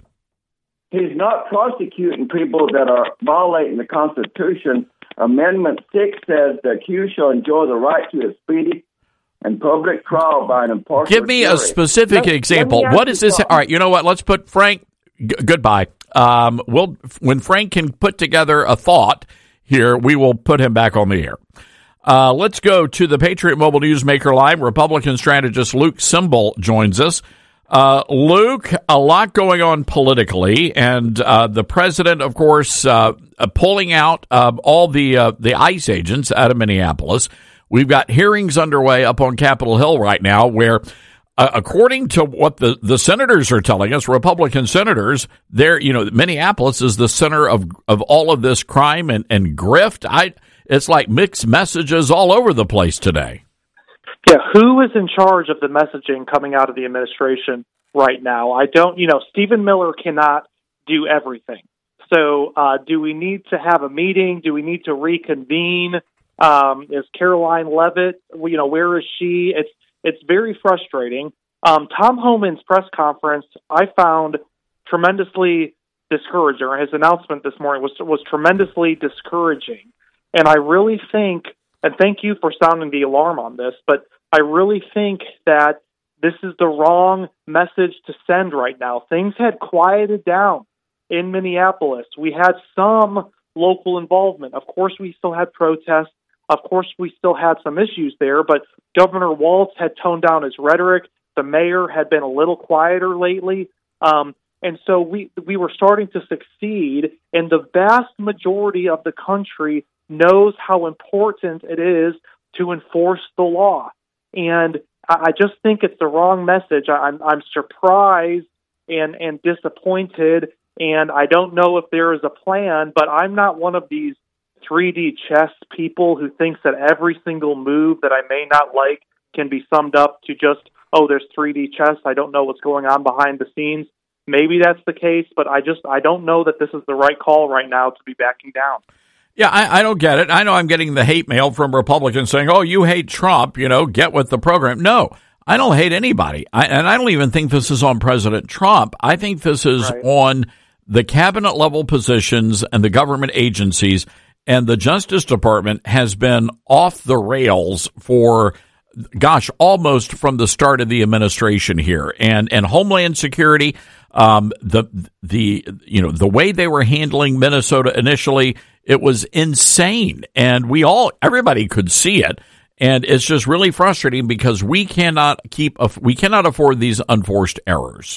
S: He's not prosecuting people that are violating the Constitution. Amendment six says the accused shall enjoy the right to a speedy and public trial by an impartial
D: Give me
S: jury.
D: a specific
S: let,
D: example.
S: let
D: What is this?
S: something.
D: All right, you know what? Let's put Frank, g- goodbye. Um, we'll, when Frank can put together a thought here, we will put him back on the air. Uh, let's go to the Patriot Mobile Newsmaker Live. Republican strategist Luke Semble joins us. Uh, Luke, a lot going on politically, and uh, the president, of course, uh, uh, pulling out uh, all the uh, the ICE agents out of Minneapolis. We've got hearings underway up on Capitol Hill right now where, uh, according to what the, the senators are telling us, Republican senators, they're, you know, Minneapolis is the center of, of all of this crime and, and grift. I It's like mixed messages all over the place today.
T: Yeah, who is in charge of the messaging coming out of the administration right now? I don't, you know, Stephen Miller cannot do everything. So uh, do we need to have a meeting? Do we need to reconvene? Um, is Caroline Leavitt, you know, where is she? It's it's very frustrating. Um, Tom Homan's press conference, I found tremendously discouraging, or his announcement this morning was was tremendously discouraging. And I really think, and thank you for sounding the alarm on this, but I really think that this is the wrong message to send right now. Things had quieted down in Minneapolis. We had some local involvement. Of course, we still had protests. Of course, we still had some issues there, but Governor Walz had toned down his rhetoric. The mayor had been a little quieter lately. Um, and so we, we were starting to succeed, and the vast majority of the country knows how important it is to enforce the law. And I just think it's the wrong message. I'm I'm surprised and, and disappointed, and I don't know if there is a plan, but I'm not one of these three D chess people who thinks that every single move that I may not like can be summed up to just, oh, there's three D chess. I don't know what's going on behind the scenes. Maybe that's the case, but I just I don't know that this is the right call right now to be backing down.
D: Yeah, I, I don't get it. I know I'm getting the hate mail from Republicans saying, oh, you hate Trump, you know, get with the program. No, I don't hate anybody. I, and I don't even think this is on President Trump. I think this is right on the cabinet level positions and the government agencies And the Justice Department has been off the rails for, gosh, almost from the start of the administration here. And and Homeland Security, um, the the you know the way they were handling Minnesota initially, it was insane, and we all everybody could see it. And it's just really frustrating because we cannot keep we cannot afford these unforced errors.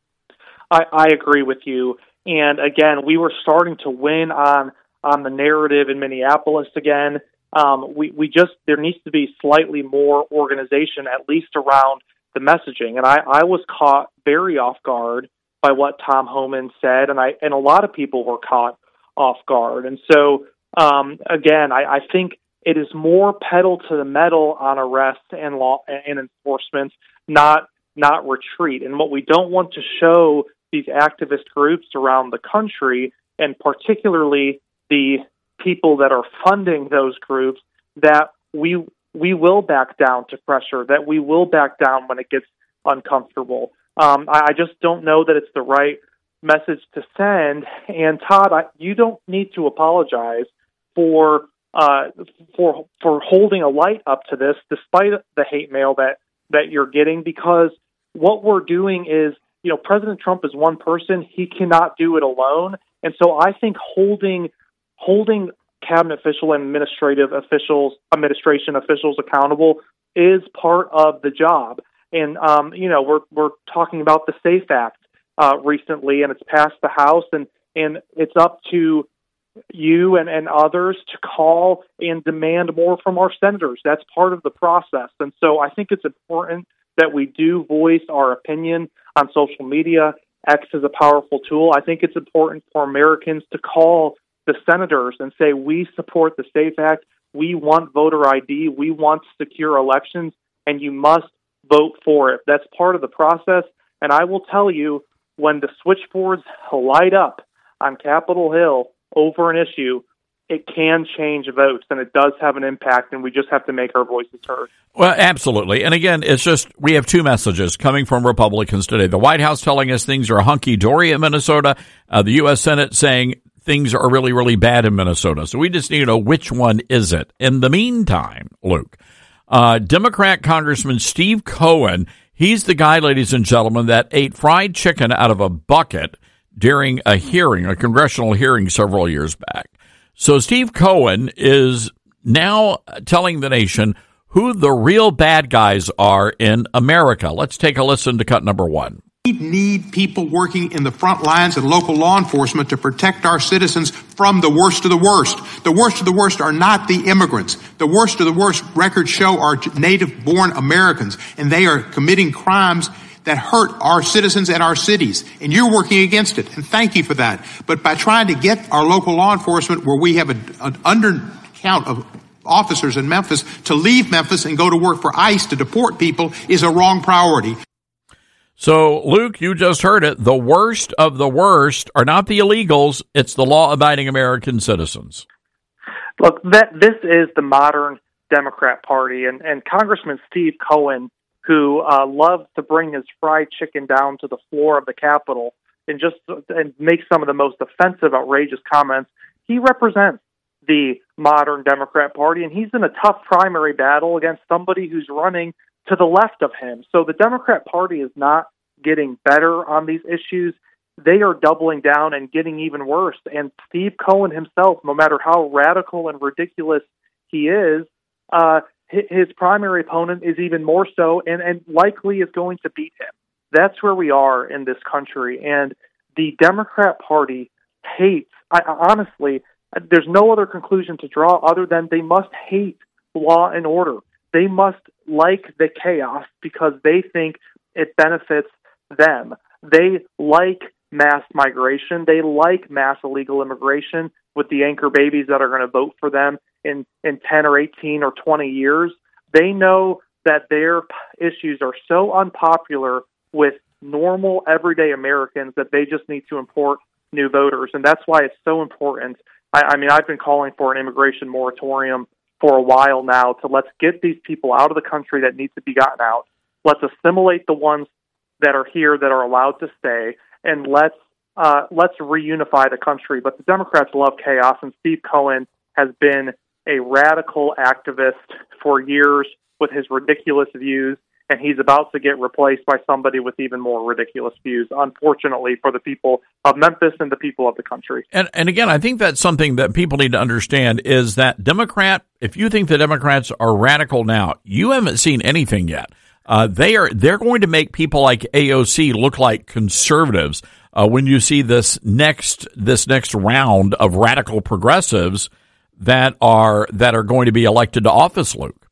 T: I, I agree with you. And again, we were starting to win on on the narrative in Minneapolis again. Um, we, we just, there needs to be slightly more organization, at least around the messaging. And I, I was caught very off guard by what Tom Homan said, and I and a lot of people were caught off guard. And so, um, again, I, I think it is more pedal to the metal on arrest and law and enforcement, not not retreat. And what we don't want to show these activist groups around the country, and particularly the people that are funding those groups, that we we will back down to pressure, that we will back down when it gets uncomfortable. Um, I, I just don't know that it's the right message to send. And Todd, I, you don't need to apologize for uh, for for holding a light up to this, despite the hate mail that that you're getting, because what we're doing is, you know, President Trump is one person; he cannot do it alone. And so I think holding holding cabinet official and administrative officials, administration officials accountable is part of the job. And, um, you know, we're we're talking about the SAFE Act uh, recently, and it's passed the House, and, and it's up to you and, and others to call and demand more from our senators. That's part of the process. And so I think it's important that we do voice our opinion on social media. X is a powerful tool. I think it's important for Americans to call the senators and say, we support the SAFE Act. We want voter I D. We want secure elections, and you must vote for it. That's part of the process. And I will tell you, when the switchboards light up on Capitol Hill over an issue, it can change votes, and it does have an impact, and we just have to make our voices heard.
D: Well, absolutely. And again, it's just, we have two messages coming from Republicans today. The White House telling us things are hunky-dory in Minnesota, uh, the U S Senate saying things are really, really bad in Minnesota. So we just need to know which one is it. In the meantime, Luke, uh, Democrat Congressman Steve Cohen, he's the guy, ladies and gentlemen, that ate fried chicken out of a bucket during a hearing, a congressional hearing several years back. So Steve Cohen is now telling the nation who the real bad guys are in America. Let's take a listen to cut number one.
U: We need people working in the front lines and local law enforcement to protect our citizens from the worst of the worst. The worst of the worst are not the immigrants. The worst of the worst, records show, are native-born Americans, and they are committing crimes that hurt our citizens and our cities. And you're working against it, and thank you for that. But by trying to get our local law enforcement, where we have a, an undercount of officers in Memphis, to leave Memphis and go to work for ICE to deport people is a wrong priority.
D: So, Luke, you just heard it. The worst of the worst are not the illegals. It's the law-abiding American citizens.
T: Look, that this is the modern Democrat Party, and, and Congressman Steve Cohen, who uh, loves to bring his fried chicken down to the floor of the Capitol and just and make some of the most offensive, outrageous comments. He represents the modern Democrat Party, and he's in a tough primary battle against somebody who's running to the left of him. So the Democrat Party is not getting better on these issues. They are doubling down and getting even worse. And Steve Cohen himself, no matter how radical and ridiculous he is, uh, his primary opponent is even more so, and, and likely is going to beat him. That's where we are in this country. And the Democrat Party hates, I, honestly, there's no other conclusion to draw other than they must hate law and order. They must like the chaos because they think it benefits them. They like mass migration. They like mass illegal immigration with the anchor babies that are going to vote for them in, in ten or eighteen or twenty years. They know that their issues are so unpopular with normal, everyday Americans that they just need to import new voters. And that's why it's so important. I, I mean, I've been calling for an immigration moratorium for a while now to let's get these people out of the country that need to be gotten out. Let's assimilate the ones that are here that are allowed to stay, and let's uh, let's reunify the country. But the Democrats love chaos, and Steve Cohen has been a radical activist for years with his ridiculous views, and he's about to get replaced by somebody with even more ridiculous views, unfortunately, for the people of Memphis and the people of the country.
D: And and again, I think that's something that people need to understand is that Democrat, if you think the Democrats are radical now, you haven't seen anything yet. Uh, they are, they're going to make people like A O C look like conservatives uh, when you see this next, this next round of radical progressives that are, that are going to be elected to office, Luke.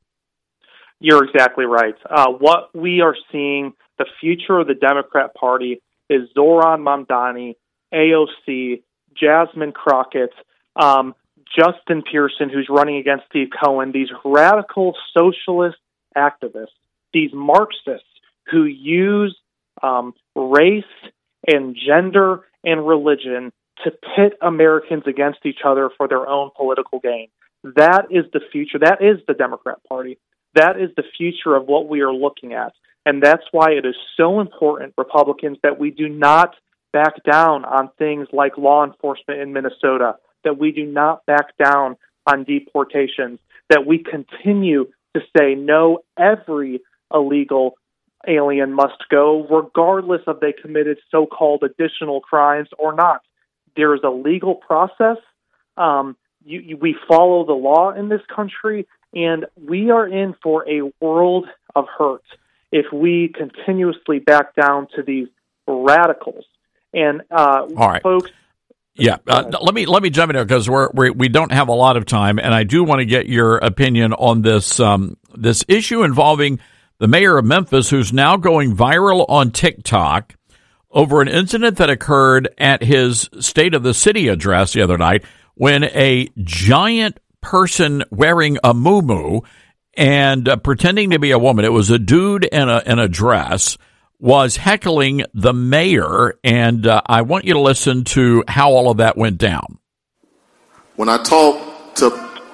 T: You're exactly right. Uh, what we are seeing, the future of the Democrat Party is Zohran Mamdani, A O C, Jasmine Crockett, um, Justin Pearson, who's running against Steve Cohen, these radical socialist activists, these Marxists who use um, race and gender and religion to pit Americans against each other for their own political gain. That is the future. That is the Democrat Party. That is the future of what we are looking at. And that's why it is so important, Republicans, that we do not back down on things like law enforcement in Minnesota, that we do not back down on deportations, that we continue to say, no, every illegal alien must go, regardless of they committed so-called additional crimes or not. There is a legal process. Um, you, you, we follow the law in this country, and we are in for a world of hurt if we continuously back down to these radicals. And uh,
D: All right.
T: folks,
D: yeah, uh, let me let me jump in there because we're, we're we don't have a lot of time, and I do want to get your opinion on this um, this issue involving the mayor of Memphis, who's now going viral on TikTok over an incident that occurred at his State of the City address the other night when a giant person wearing a muumuu and uh, pretending to be a woman, it was a dude in a in a dress, was heckling the mayor, and uh, I want you to listen to how all of that went down.
H: When I talk to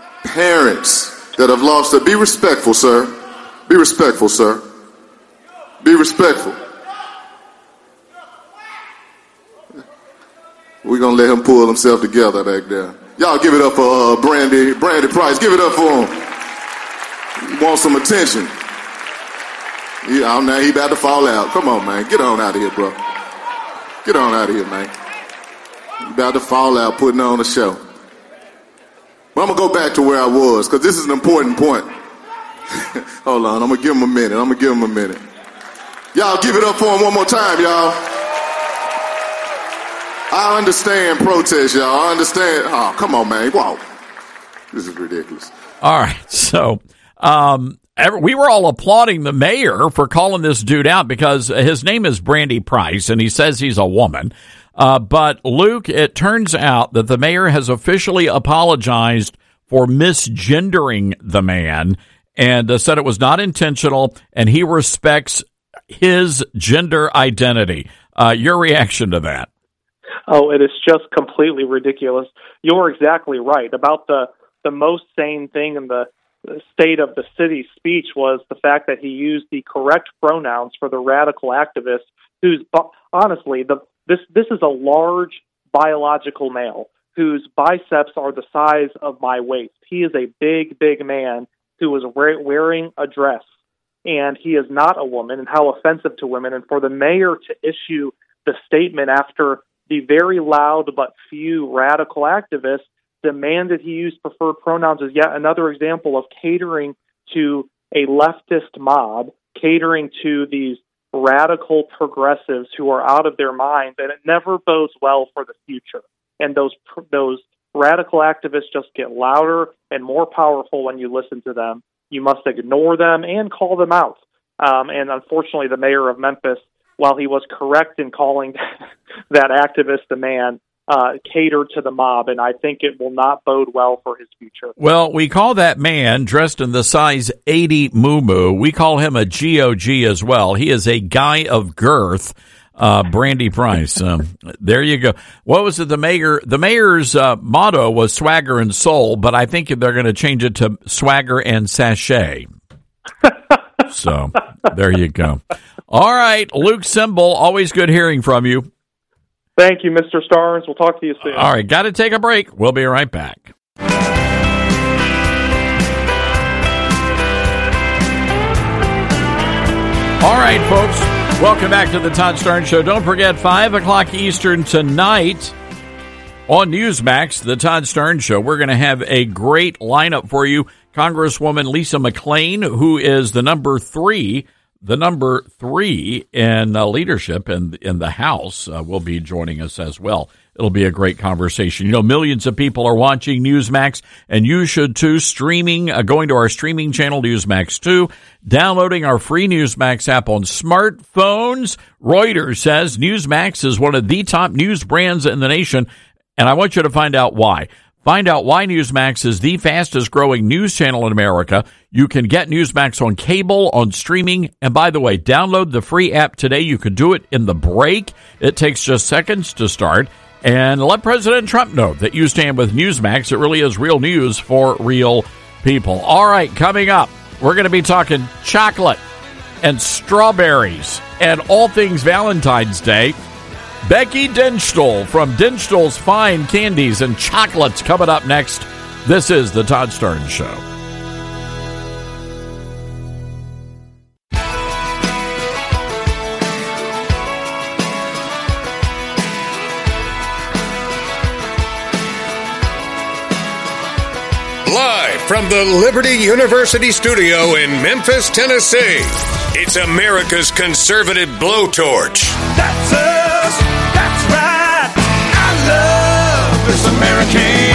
H: parents that have lost it, be respectful, sir. Be respectful, sir. Be respectful. We're going to let him pull himself together back there. Y'all give it up for uh, Brandy, Brandy Price. Give it up for him. He wants some attention. Yeah, now he about to fall out. Come on, man. Get on out of here, bro. Get on out of here, man. He about to fall out putting on a show. But I'm going to go back to where I was because this is an important point. Hold on. I'm going to give him a minute. I'm going to give him a minute. Y'all give it up for him one more time, y'all. I understand protest, y'all. I understand. Oh, come on, man. Wow. This is ridiculous.
D: All right. So, um, we were all applauding the mayor for calling this dude out because his name is Brandy Price, and he says he's a woman. Uh, but, Luke, it turns out that the mayor has officially apologized for misgendering the man and uh, said it was not intentional, and he respects his gender identity. Uh, your reaction to that?
T: Oh, it is just completely ridiculous. You're exactly right. About the, the most sane thing in the State of the City speech was the fact that he used the correct pronouns for the radical activist who's, honestly, the this this is a large biological male whose biceps are the size of my waist. He is a big, big man who is wearing a dress, and he is not a woman, and how offensive to women. And for the mayor to issue the statement after the very loud but few radical activists demanded he use preferred pronouns is yet another example of catering to a leftist mob, catering to these radical progressives who are out of their minds, and it never bodes well for the future. And those those radical activists just get louder and more powerful when you listen to them. You must ignore them and call them out. Um, and unfortunately, the mayor of Memphis, while he was correct in calling that activist a man, uh, catered to the mob, and I think it will not bode well for his future.
D: Well, we call that man dressed in the size eighty muumuu, we call him a G O G as well. He is a guy of girth, uh, Brandy Price. Um, there you go. What was it? The mayor, the mayor's uh, motto was swagger and soul, but I think they're going to change it to swagger and sachet. So there you go. All right, Luke Semble, always good hearing from you.
T: Thank you, Mister Starnes. We'll talk to you soon.
D: All right, got to take a break. We'll be right back. All right, folks, welcome back to the Todd Starnes Show. Don't forget, five o'clock Eastern tonight on Newsmax, the Todd Starnes Show. We're going to have a great lineup for you. Congresswoman Lisa McClain, who is the number three, the number three in uh, leadership in, in the House, uh, will be joining us as well. It'll be a great conversation. You know, millions of people are watching Newsmax, and you should too, streaming, uh, going to our streaming channel, Newsmax two, downloading our free Newsmax app on smartphones. Reuters says Newsmax is one of the top news brands in the nation, and I want you to find out why. Find out why Newsmax is the fastest growing news channel in America. You can get Newsmax on cable, on streaming, and by the way, download the free app today. You can do it in the break. It takes just seconds to start. And let President Trump know that you stand with Newsmax. It really is real news for real people. All right, coming up, we're going to be talking chocolate and strawberries and all things Valentine's Day. Becky Dinchtel from Dinchtel's Fine Candies and Chocolates coming up next. This is the Todd Starnes Show.
B: Live from the Liberty University studio in Memphis, Tennessee, it's America's conservative blowtorch.
C: That's us. That's right. I love this American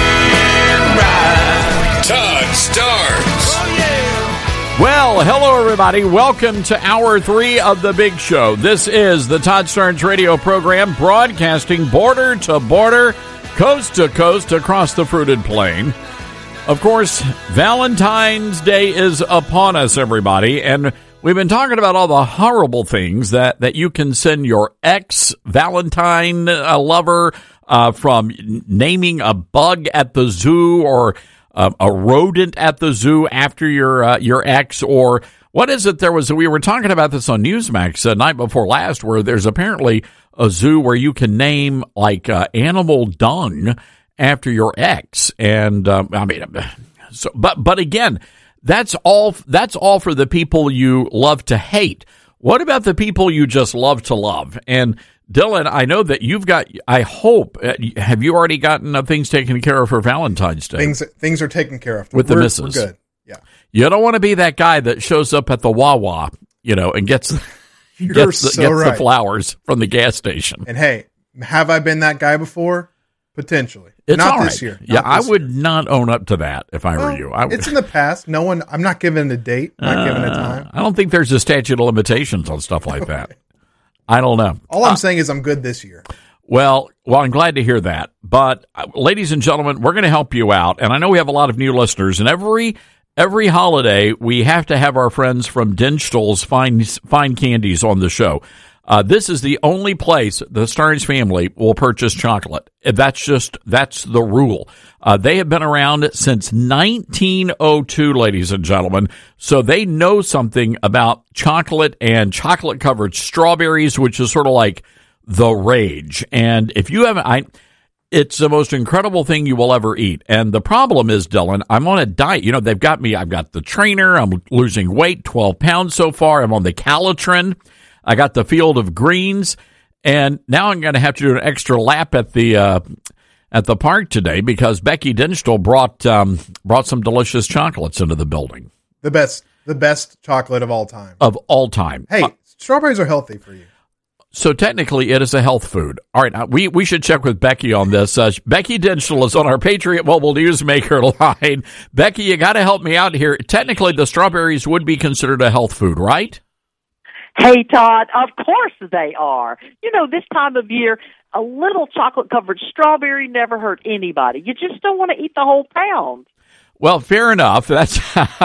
C: ride.
B: Todd Starnes.
C: Oh, yeah.
D: Well, hello, everybody. Welcome to Hour three of The Big Show. This is the Todd Starnes radio program, broadcasting border to border, coast to coast, across the fruited plain. Of course, Valentine's Day is upon us, everybody, and we've been talking about all the horrible things that, that you can send your ex-Valentine uh, lover, uh, from naming a bug at the zoo or uh, a rodent at the zoo after your uh, your ex, or what is it? There was we were talking about this on Newsmax the night before last, where there's apparently a zoo where you can name like uh, animal dung after your ex, and um, I mean, so but but again, that's all. That's all for the people you love to hate. What about the people you just love to love? And Dylan, I know that you've got. I hope uh, have you already gotten uh, things taken care of for Valentine's Day?
A: Things things are taken care of
D: with
A: we're,
D: the missus.
A: We're good. Yeah,
D: you don't want to be that guy that shows up at the Wawa, you know, and gets
A: You're
D: gets, the,
A: so
D: gets
A: right.
D: the flowers from the gas station.
A: And hey, have I been that guy before? Potentially.
D: It's
A: not
D: all
A: this
D: right.
A: year.
D: Yeah,
A: Not
D: I
A: this
D: would
A: year.
D: not own up to that if I
A: Well,
D: were you. I would.
A: It's in the past. No one. I'm not giving a date. Not
D: Uh,
A: giving a time.
D: I don't think there's a statute of limitations on stuff like that. I don't know.
A: All I'm
D: Uh,
A: saying is I'm good this year.
D: Well, well, I'm glad to hear that. But, uh, ladies and gentlemen, we're going to help you out. And I know we have a lot of new listeners. And every every holiday, we have to have our friends from Dinchtel's Fine, Fine Candies on the show. Uh, this is the only place the Starnes family will purchase chocolate. That's just, that's the rule. Uh, they have been around since nineteen oh two, ladies and gentlemen. So they know something about chocolate and chocolate covered strawberries, which is sort of like the rage. And if you haven't, I, it's the most incredible thing you will ever eat. And the problem is, Dylan, I'm on a diet. You know, they've got me, I've got the trainer. I'm losing weight, twelve pounds so far. I'm on the Calitrin. I got the Field of Greens, and now I'm going to have to do an extra lap at the uh, at the park today because Becky Dinchtel brought um, brought some delicious chocolates into the building.
A: The best, the best chocolate of all time.
D: Of all time.
A: Hey,
D: Uh,
A: strawberries are healthy for you.
D: so technically, it is a health food. All right, uh, we we should check with Becky on this. Uh, Becky Dinchtel is on our Patriot Mobile Newsmaker line. Becky, you got to help me out here. Technically, the strawberries would be considered a health food, right?
G: Hey, Todd, of course they are. You know, this time of year, a little chocolate-covered strawberry never hurt anybody. You just don't want to eat the whole pound.
D: Well, fair enough. That's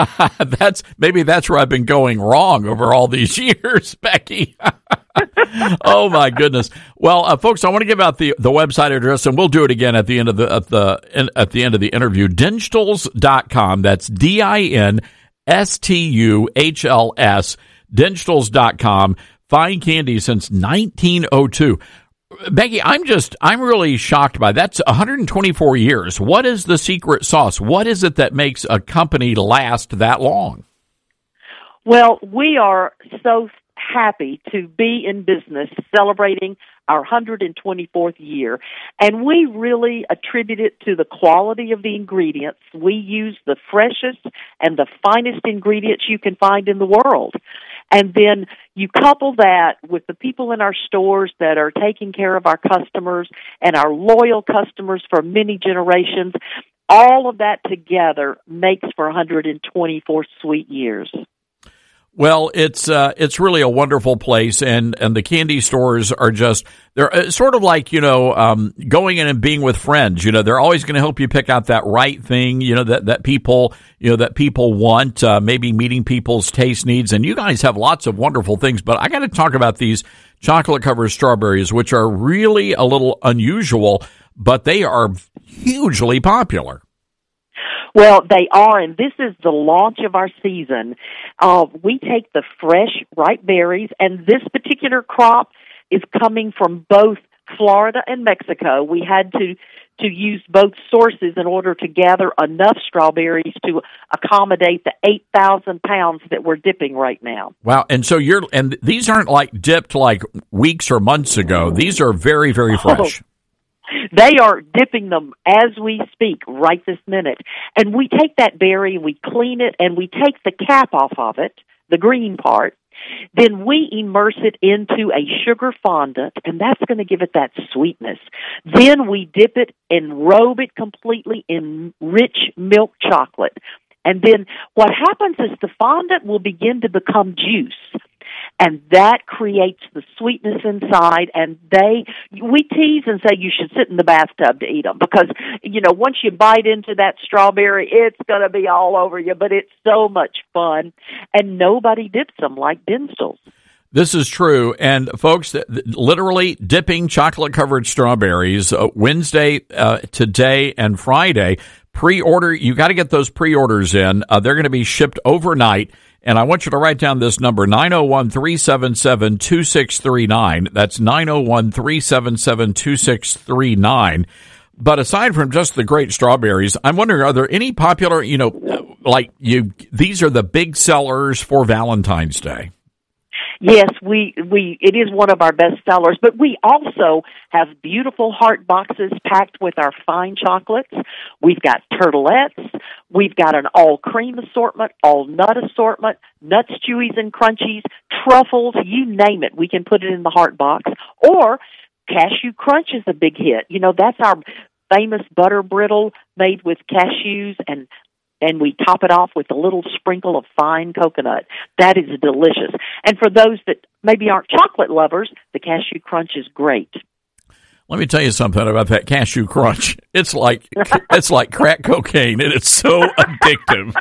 D: that's maybe that's where I've been going wrong over all these years, Becky. Oh my goodness. Well, uh, folks, I want to give out the, the website address, and we'll do it again at the end of the at the at the end of the interview. Dinchtels dot com. That's D I N S T U H L S. Dinchtels dot com. Fine candy since nineteen oh two. Becky, I'm just, I'm really shocked by that. That's one hundred twenty-four years. What is the secret sauce? What is it that makes a company last that long?
G: Well, we are so happy to be in business celebrating our one hundred twenty-fourth year, and we really attribute it to the quality of the ingredients. We use the freshest and the finest ingredients you can find in the world. And then you couple that with the people in our stores that are taking care of our customers and our loyal customers for many generations. All of that together makes for one hundred twenty-four sweet years.
D: Well, it's uh, it's really a wonderful place, and, and the candy stores are just, they're uh, sort of like, you know, um, going in and being with friends. You know, they're always going to help you pick out that right thing, you know, that, that people, you know, that people want, uh, maybe meeting people's taste needs. And you guys have lots of wonderful things, but I got to talk about these chocolate-covered strawberries, which are really a little unusual, but they are hugely popular.
G: Well, they are, and this is the launch of our season. Uh, we take the fresh, ripe berries, and this particular crop is coming from both Florida and Mexico. We had to to use both sources in order to gather enough strawberries to accommodate the eight thousand pounds that we're dipping right now.
D: Wow, and so you're, and these aren't like dipped like weeks or months ago. These are very, very fresh.
G: Oh. They are dipping them as we speak right this minute. And we take that berry, we clean it, and we take the cap off of it, the green part. Then we immerse it into a sugar fondant, and that's going to give it that sweetness. Then we dip it and robe it completely in rich milk chocolate. And then what happens is the fondant will begin to become juice. And that creates the sweetness inside, and they, we tease and say you should sit in the bathtub to eat them because, you know, once you bite into that strawberry, it's going to be all over you, but it's so much fun, and nobody dips them like Dinstall's.
D: This is true, and folks, literally dipping chocolate-covered strawberries uh, Wednesday, uh, today, and Friday. Pre-order, you got to get those pre-orders in. Uh, they're going to be shipped overnight. And I want you to write down this number, nine oh one, three seven seven, two six three nine. That's nine oh one, three seven seven, two six three nine. But aside from just the great strawberries, I'm wondering, are there any popular, you know, like you, these are the big sellers for Valentine's Day?
G: Yes, we, we, it is one of our best sellers, but we also have beautiful heart boxes packed with our fine chocolates. We've got turtlettes. We've got an all cream assortment, all nut assortment, nuts, chewies, and crunchies, truffles, you name it. We can put it in the heart box. Or cashew crunch is a big hit. You know, that's our famous butter brittle made with cashews, and and we top it off with a little sprinkle of fine coconut. That is delicious. And for those that maybe aren't chocolate lovers, the cashew crunch is great.
D: Let me tell you something about that cashew crunch. It's like it's like crack cocaine, and it's so addictive.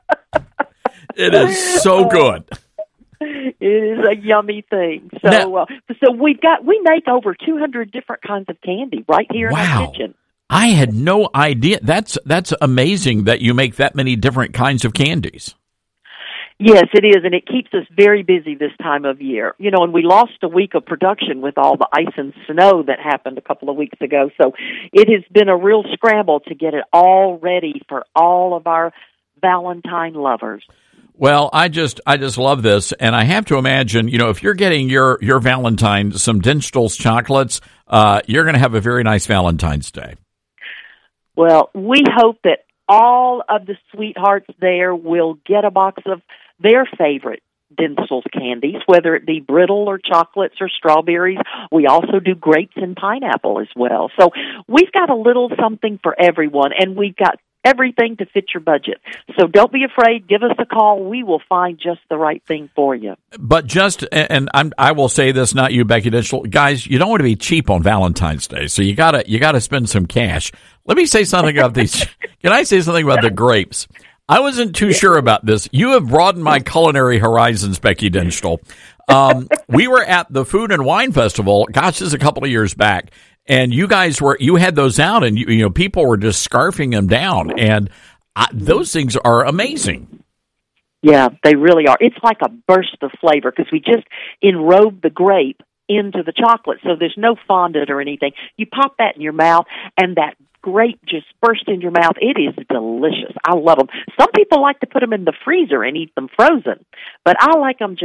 D: It is so good.
G: It is a yummy thing. So,
D: Now,
G: uh, so we've got we make over two hundred different kinds of candy right here in
D: Wow.
G: our kitchen.
D: I had no idea. That's that's amazing that you make that many different kinds of candies.
G: Yes, it is, and it keeps us very busy this time of year. You know, and we lost a week of production with all the ice and snow that happened a couple of weeks ago. So it has been a real scramble to get it all ready for all of our Valentine lovers.
D: Well, I just I just love this, and I have to imagine, you know, if you're getting your your Valentine some Dinstall's chocolates, uh, you're going to have a very nice Valentine's Day.
G: Well, we hope that all of the sweethearts there will get a box of their favorite Dinstall's candies, whether it be brittle or chocolates or strawberries. We also do grapes and pineapple as well. So we've got a little something for everyone, and we've got everything to fit your budget. So don't be afraid. Give us a call. We will find just the right thing for you.
D: But just, and I'm, I will say this, not you, Becky Dinstall, guys, you don't want to be cheap on Valentine's Day, so you gotta, you gotta spend some cash. Let me say something about these. Can I say something about the grapes? I wasn't too sure about this. You have broadened my culinary horizons, Becky Dinstall. Um, we were at the Food and Wine Festival, gosh, this is a couple of years back, and you guys were, you had those out, and you, you know, people were just scarfing them down, and I, those things are amazing.
G: Yeah, they really are. It's like a burst of flavor because we just enrobe the grape into the chocolate, so there's no fondant or anything. You pop that in your mouth, and that grape just burst in your mouth. It is delicious. I love them. Some people like to put them in the freezer and eat them frozen, but I like them just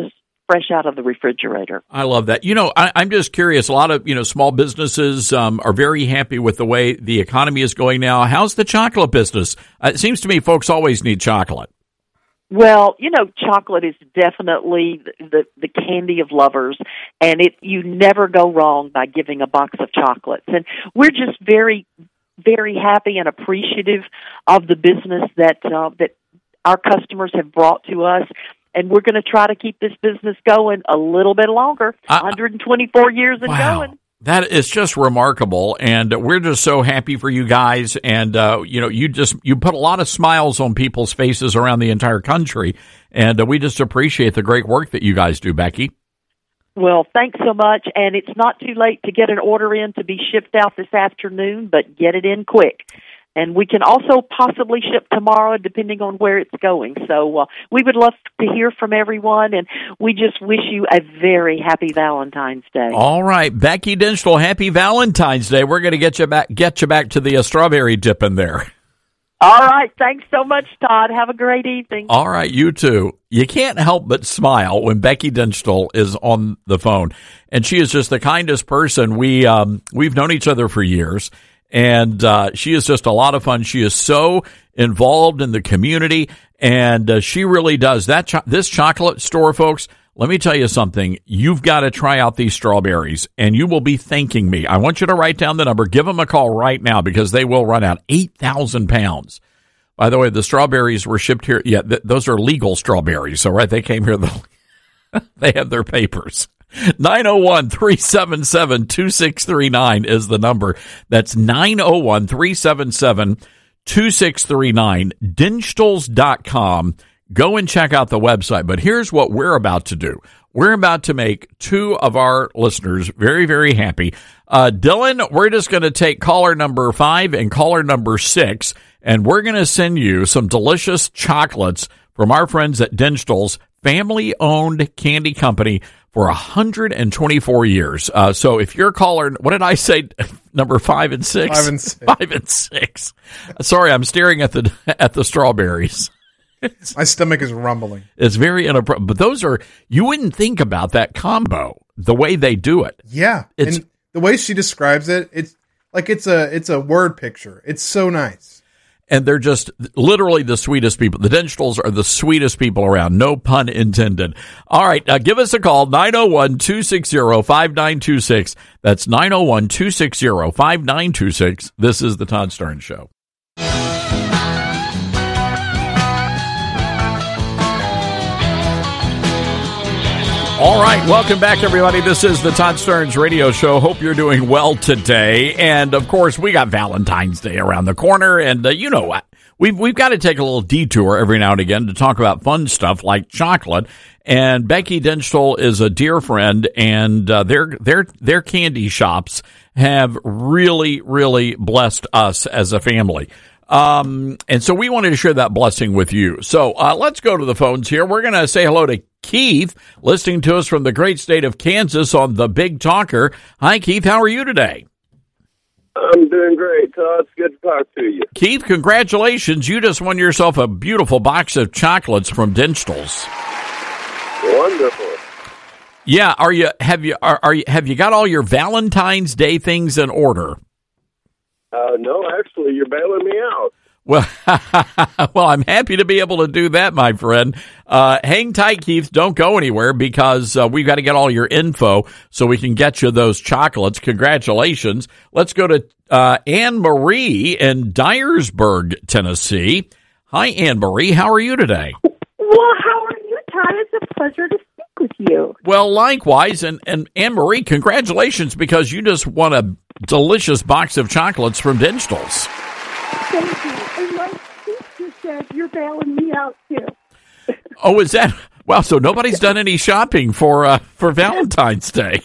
G: fresh out of the refrigerator.
D: I love that. You know, I, I'm just curious. A lot of, you know, small businesses um, are very happy with the way the economy is going now. How's the chocolate business? Uh, it seems to me folks always need chocolate.
G: Well, you know, chocolate is definitely the, the the candy of lovers, and it you never go wrong by giving a box of chocolates. And we're just very, very happy and appreciative of the business that uh, that our customers have brought to us. And we're going to try to keep this business going a little bit longer, uh, one hundred twenty-four years and
D: wow.
G: going.
D: That is just remarkable, and we're just so happy for you guys. And uh, you know, you just you put a lot of smiles on people's faces around the entire country, and uh, we just appreciate the great work that you guys do, Becky.
G: Well, thanks so much, and it's not too late to get an order in to be shipped out this afternoon, but get it in quick. And we can also possibly ship tomorrow, depending on where it's going. So uh, we would love to hear from everyone, and we just wish you a very happy Valentine's Day.
D: All right, Becky Dinstal, happy Valentine's Day. We're going to get you back, get you back to the uh, strawberry dip in there.
G: All right, thanks so much, Todd. Have a great evening.
D: All right, you too. You can't help but smile when Becky Dinstal is on the phone, and she is just the kindest person. We um, we've known each other for years. And uh, she is just a lot of fun. She is so involved in the community, and uh, she really does. That cho- this chocolate store, folks, let me tell you something. You've got to try out these strawberries, and you will be thanking me. I want you to write down the number. Give them a call right now because they will run out. eight thousand pounds. By the way, the strawberries were shipped here. Yeah, th- those are legal strawberries. So, right, they came here. The they have their papers. nine oh one, three seven seven, two six three nine is the number. That's nine oh one, three seven seven, two six three nine. Dinstals dot com. Go and check out the website. But here's what we're about to do. We're about to make two of our listeners very, very happy. Uh, Dylan, we're just going to take caller number five and caller number six, and we're going to send you some delicious chocolates from our friends at Dinstals, family-owned candy company for one hundred twenty-four years. Uh, so if you're caller, what did I say? Number five and six?
A: Five and six.
D: Five and six. Sorry, I'm staring at the at the strawberries.
A: My stomach is rumbling.
D: It's very inappropriate. But those are, you wouldn't think about that combo, the way they do it.
A: Yeah.
D: It's,
A: and the way she describes it, it's like it's a it's a word picture. It's so nice.
D: And they're just literally the sweetest people. The Dinstals are the sweetest people around. No pun intended. All right. Uh, give us a call, nine oh one, two six zero, five nine two six. That's nine oh one, two six zero, five nine two six. This is the Todd Starnes Show. All right, welcome back, everybody. This is the Todd Starnes Radio Show. Hope you're doing well today. And, of course, we got Valentine's Day around the corner. And uh, you know what? We've, we've got to take a little detour every now and again to talk about fun stuff like chocolate. And Becky Dinstal is a dear friend, and uh, their their their candy shops have really, really blessed us as a family. Um, and so we wanted to share that blessing with you. So uh, let's go to the phones here. We're going to say hello to Keith, listening to us from the great state of Kansas on the Big Talker. Hi, Keith. How are you today?
E: I'm doing great, Todd. It's good to talk to you.
D: Keith, congratulations. You just won yourself a beautiful box of chocolates from Dinstals.
E: Wonderful.
D: Yeah, are you have you are, are you have you got all your Valentine's Day things in order?
E: Uh, no, actually, you're bailing me out.
D: Well, well, I'm happy to be able to do that, my friend. Uh, hang tight, Keith. Don't go anywhere because uh, we've got to get all your info so we can get you those chocolates. Congratulations. Let's go to uh, Anne Marie in Dyersburg, Tennessee. Hi, Anne Marie. How are you today?
V: Well, how are you, Todd? It's a pleasure to speak with you.
D: Well, likewise. And, and Anne Marie, congratulations because you just won a delicious box of chocolates from Dinstals.
V: Thank you. And like sister said, you're bailing me out, too.
D: Oh, is that? Wow, so nobody's done any shopping for uh, for Valentine's Day.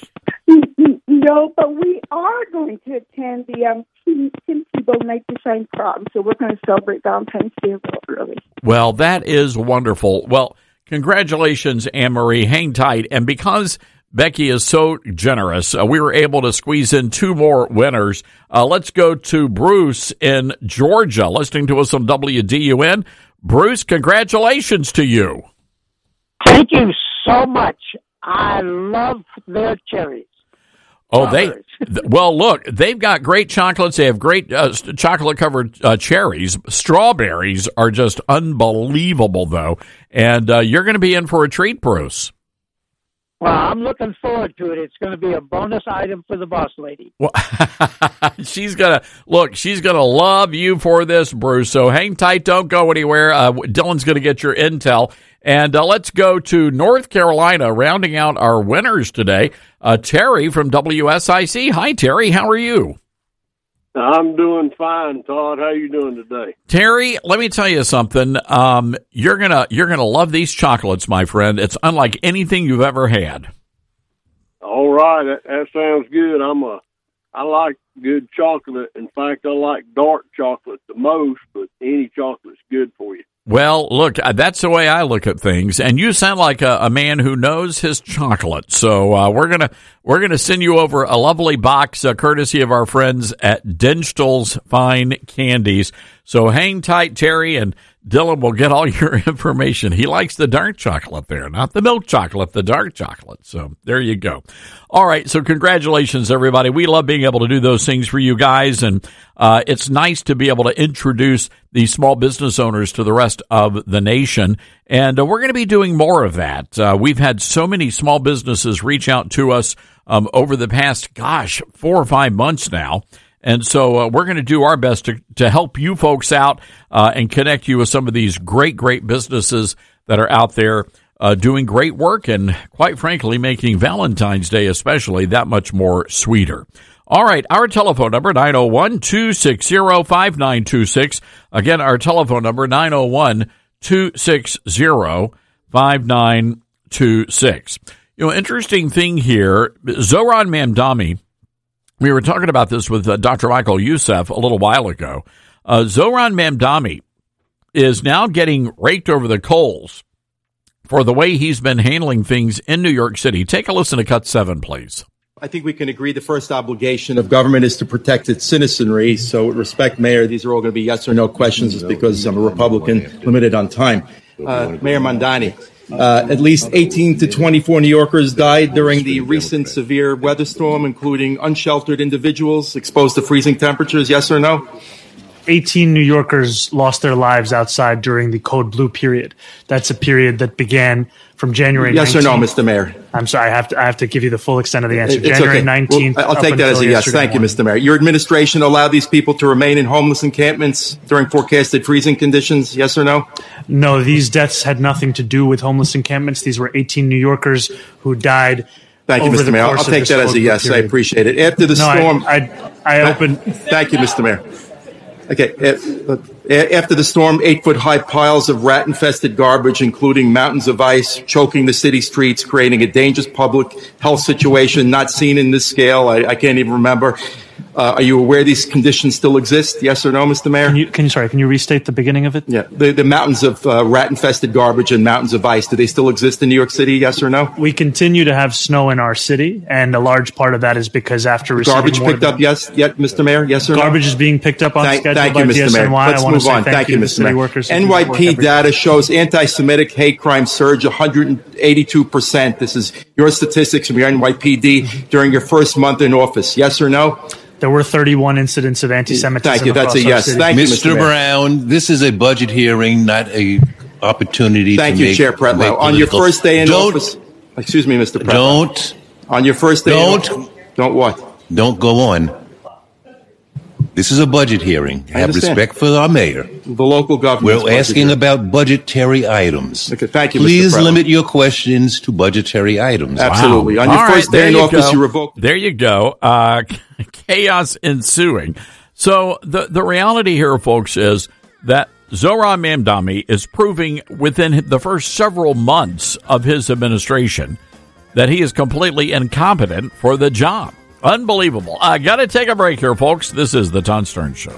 V: No, but we are going to attend the um, Tim Tebow Night to Shine prom, so we're going to celebrate Valentine's Day a little early.
D: Well, that is wonderful. Well, congratulations, Anne-Marie. Hang tight. And because Becky is so generous, uh, we were able to squeeze in two more winners. Uh, let's go to Bruce in Georgia, listening to us on W D U N. Bruce, congratulations to you.
W: Thank you so much.
F: I love their cherries.
D: Oh, they th- well, look, they've got great chocolates. They have great uh, chocolate-covered uh, cherries. Strawberries are just unbelievable, though. And uh, you're going to be in for a treat, Bruce.
F: Well, I'm looking forward to it. It's going to be a bonus item for the boss lady.
D: Well, she's gonna look. She's gonna love you for this, Bruce. So hang tight. Don't go anywhere. Uh, Dylan's going to get your intel. And uh, let's go to North Carolina, rounding out our winners today. Uh, Terry from W S I C. Hi, Terry. How are you?
I: I'm doing fine, Todd. How you doing today?
D: Terry, let me tell you something. Um, you're gonna you're gonna love these chocolates, my friend. It's unlike anything you've ever had.
I: All right, that, that sounds good. I'm a I like good chocolate. In fact, I like dark chocolate the most, but any chocolate's good for you.
D: Well, look, that's the way I look at things, and you sound like a, a man who knows his chocolate. So uh, we're gonna we're gonna send you over a lovely box, uh, courtesy of our friends at Dinstall's Fine Candies. So hang tight, Terry, and Dylan will get all your information. He likes the dark chocolate there, not the milk chocolate, the dark chocolate. So there you go. All right, so congratulations, everybody. We love being able to do those things for you guys, and uh, it's nice to be able to introduce these small business owners to the rest of the nation, and uh, we're going to be doing more of that. Uh, we've had so many small businesses reach out to us um, over the past, gosh, four or five months now. And so uh, we're going to do our best to, to help you folks out uh, and connect you with some of these great, great businesses that are out there uh, doing great work and, quite frankly, making Valentine's Day especially that much more sweeter. All right, our telephone number, nine oh one, two six zero, five nine two six. Again, our telephone number, nine oh one, two six zero, five nine two six. You know, interesting thing here, Zohran Mamdani. We were talking about this with uh, Doctor Michael Youssef a little while ago. Uh, Zohran Mamdani is now getting raked over the coals for the way he's been handling things in New York City. Take a listen to cut seven, please.
W: I think we can agree the first obligation of government is to protect its citizenry. So with respect, Mayor, these are all going to be yes or no questions just because I'm a Republican, limited on time. Uh, Mayor Mamdani. Uh, at least eighteen to twenty-four New Yorkers died during the recent severe weather storm, including unsheltered individuals exposed to freezing temperatures. Yes or no?
X: eighteen New Yorkers lost their lives outside during the Code Blue period. That's a period that began from January
W: yes
X: nineteenth.
W: Or no, Mister Mayor?
X: I'm sorry, I have to I have to give you the full extent of the answer.
W: It's
X: January
W: okay.
X: nineteenth.
W: Well, I'll take that as a yes. Thank you, Mister Mayor. Your administration allowed these people to remain in homeless encampments during forecasted freezing conditions. Yes or no?
X: No, these deaths had nothing to do with homeless encampments. These were eighteen New Yorkers who died.
W: Thank you,
X: over
W: Mister
X: the
W: Mayor.
X: course
W: I'll
X: of
W: take
X: this
W: that as a
X: Code
W: yes.
X: Blue
W: I
X: period.
W: appreciate it. After the
X: No, I-
W: storm,
X: I, I opened.
W: Thank you, Mister Mayor. Okay. After the storm, eight-foot-high piles of rat-infested garbage, including mountains of ice, choking the city streets, creating a dangerous public health situation not seen in this scale. I, I can't even remember. Uh, are you aware these conditions still exist? Yes or no, Mister Mayor?
X: Can you, can you sorry? Can you restate the beginning of it?
W: Yeah, the, the mountains of uh, rat-infested garbage and mountains of ice. Do they still exist in New York City? Yes or no?
X: We continue to have snow in our city, and a large part of that is because after receiving
W: Garbage
X: more
W: picked
X: than,
W: up, yes, yet, Mister Mayor. Yes or no?
X: Garbage is being picked up on
W: Thank,
X: schedule
W: thank
X: by
W: you, Mister
X: D S N Y.
W: Mayor. Let's
X: I want
W: move
X: to say
W: on.
X: thank,
W: Thank
X: you,
W: you,
X: to
W: Mister
X: city
W: Mayor.
X: workers. who
W: N
X: do
W: Y
X: work
W: P
X: every day.
W: data shows anti-Semitic hate crime surge one hundred eighty-two percent. This is your statistics from your N Y P D during your first month in office. Yes or no?
X: There were thirty-one incidents of anti-Semitism.
W: Thank you. That's a
X: across our
W: yes.
X: city.
W: Thank you,
Y: Mister
W: Mister Mayor.
Y: Brown, this is a budget hearing, not a opportunity
W: Thank
Y: to
W: you,
Y: make,
W: Chair
Y: make
W: Pretlow. On your
Y: political-
W: first day in
Y: don't,
W: office, excuse me, Mister Pretlow.
Y: Don't.
W: On your first day
Y: Don't.
W: in office, don't what?
Y: Don't go on. This is a budget hearing.
W: I
Y: Have
W: understand.
Y: respect for our mayor.
W: The local government.
Y: We're asking about budgetary items.
W: Okay, thank you,
Y: Please
W: Mister Pretlow.
Y: limit your questions to budgetary items.
W: Absolutely. On
D: All
W: your
D: right,
W: first
D: there
W: day in
D: you
W: office,
D: go.
W: you revoke.
D: There you go. Uh, chaos ensuing. So the the reality here, folks, is that Zohran Mamdani is proving within the first several months of his administration that he is completely incompetent for the job. Unbelievable. I got to take a break here, folks. This is the Todd Stern Show.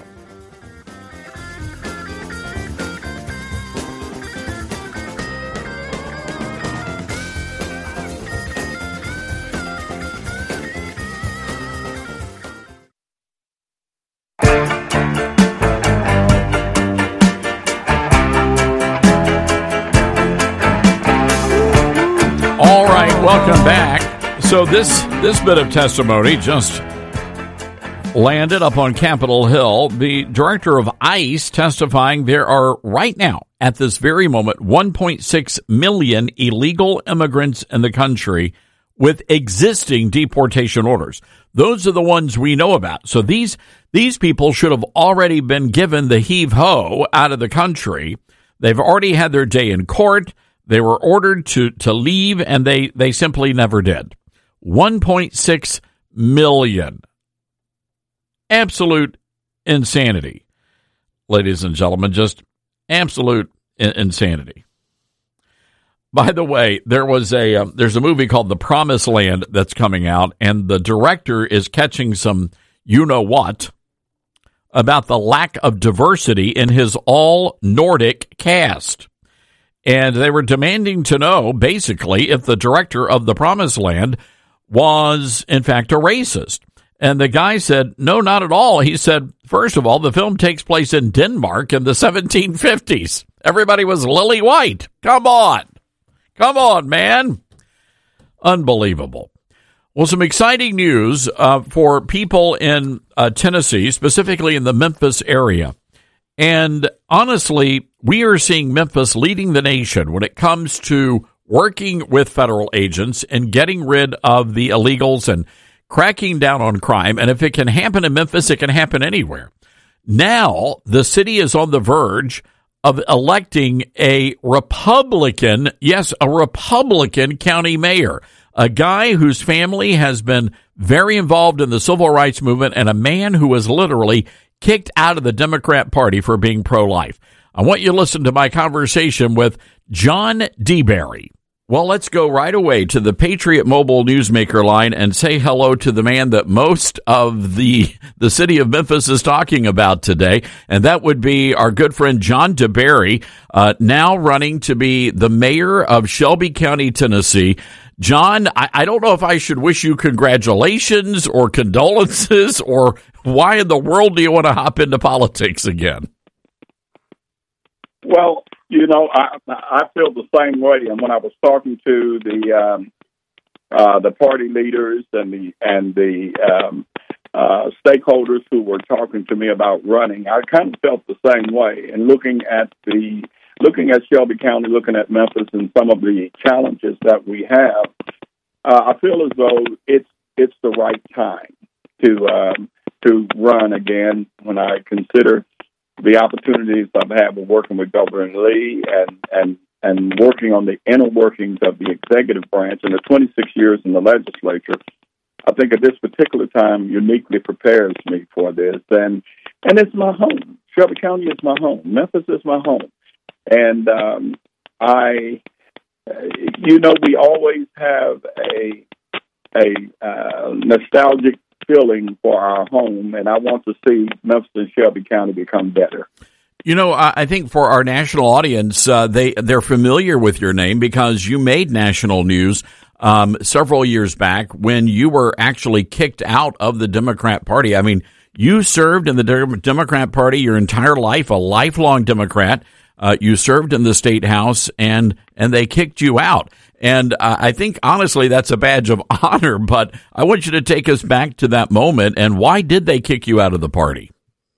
D: All right, welcome So this this bit of testimony just landed up on Capitol Hill. The director of ICE testifying there are right now, at this very moment, one point six million illegal immigrants in the country with existing deportation orders. Those are the ones we know about. So these these people should have already been given the heave-ho out of the country. They've already had their day in court. They were ordered to, to leave, and they, they simply never did. one point six million. Absolute insanity, ladies and gentlemen, just absolute in- insanity. By the way, there was a um, there's a movie called The Promised Land that's coming out, and the director is catching some you-know-what about the lack of diversity in his all-Nordic cast. And they were demanding to know, basically, if the director of The Promised Land was, in fact, a racist. And the guy said, no, not at all. He said, first of all, the film takes place in Denmark in the seventeen fifties. Everybody was lily white. Come on. Come on, man. Unbelievable. Well, some exciting news uh, for people in uh, Tennessee, specifically in the Memphis area. And honestly, we are seeing Memphis leading the nation when it comes to working with federal agents and getting rid of the illegals and cracking down on crime. And if it can happen in Memphis, it can happen anywhere. Now, the city is on the verge of electing a Republican, yes, a Republican county mayor, a guy whose family has been very involved in the civil rights movement and a man who was literally kicked out of the Democrat Party for being pro-life. I want you to listen to my conversation with John DeBerry. Well, let's go right away to the Patriot Mobile Newsmaker line and say hello to the man that most of the the city of Memphis is talking about today, and that would be our good friend John DeBerry, uh, now running to be the mayor of Shelby County, Tennessee. John, I, I don't know if I should wish you congratulations or condolences, or why in the world do you want to hop into politics again?
J: Well, you know, I I feel the same way. And when I was talking to the um, uh, the party leaders and the and the um, uh, stakeholders who were talking to me about running, I kind of felt the same way. And looking at the looking at Shelby County, looking at Memphis, and some of the challenges that we have, uh, I feel as though it's it's the right time to um, to run again. When I consider the opportunities I've had with working with Governor Lee and, and, and working on the inner workings of the executive branch and the twenty-six years in the legislature, I think at this particular time uniquely prepares me for this. And and it's my home. Shelby County is my home. Memphis is my home. And um, I, you know, we always have a, a uh, nostalgic feeling for our home, and I want to see Memphis and Shelby County become better.
D: You know, I think for our national audience, uh, they, they're familiar with your name because you made national news um, several years back when you were actually kicked out of the Democrat Party. I mean, you served in the De- Democrat Party your entire life, a lifelong Democrat. Uh, you served in the state house, and and they kicked you out. And uh, I think, honestly, that's a badge of honor, but I want you to take us back to that moment. And why did they kick you out of the party?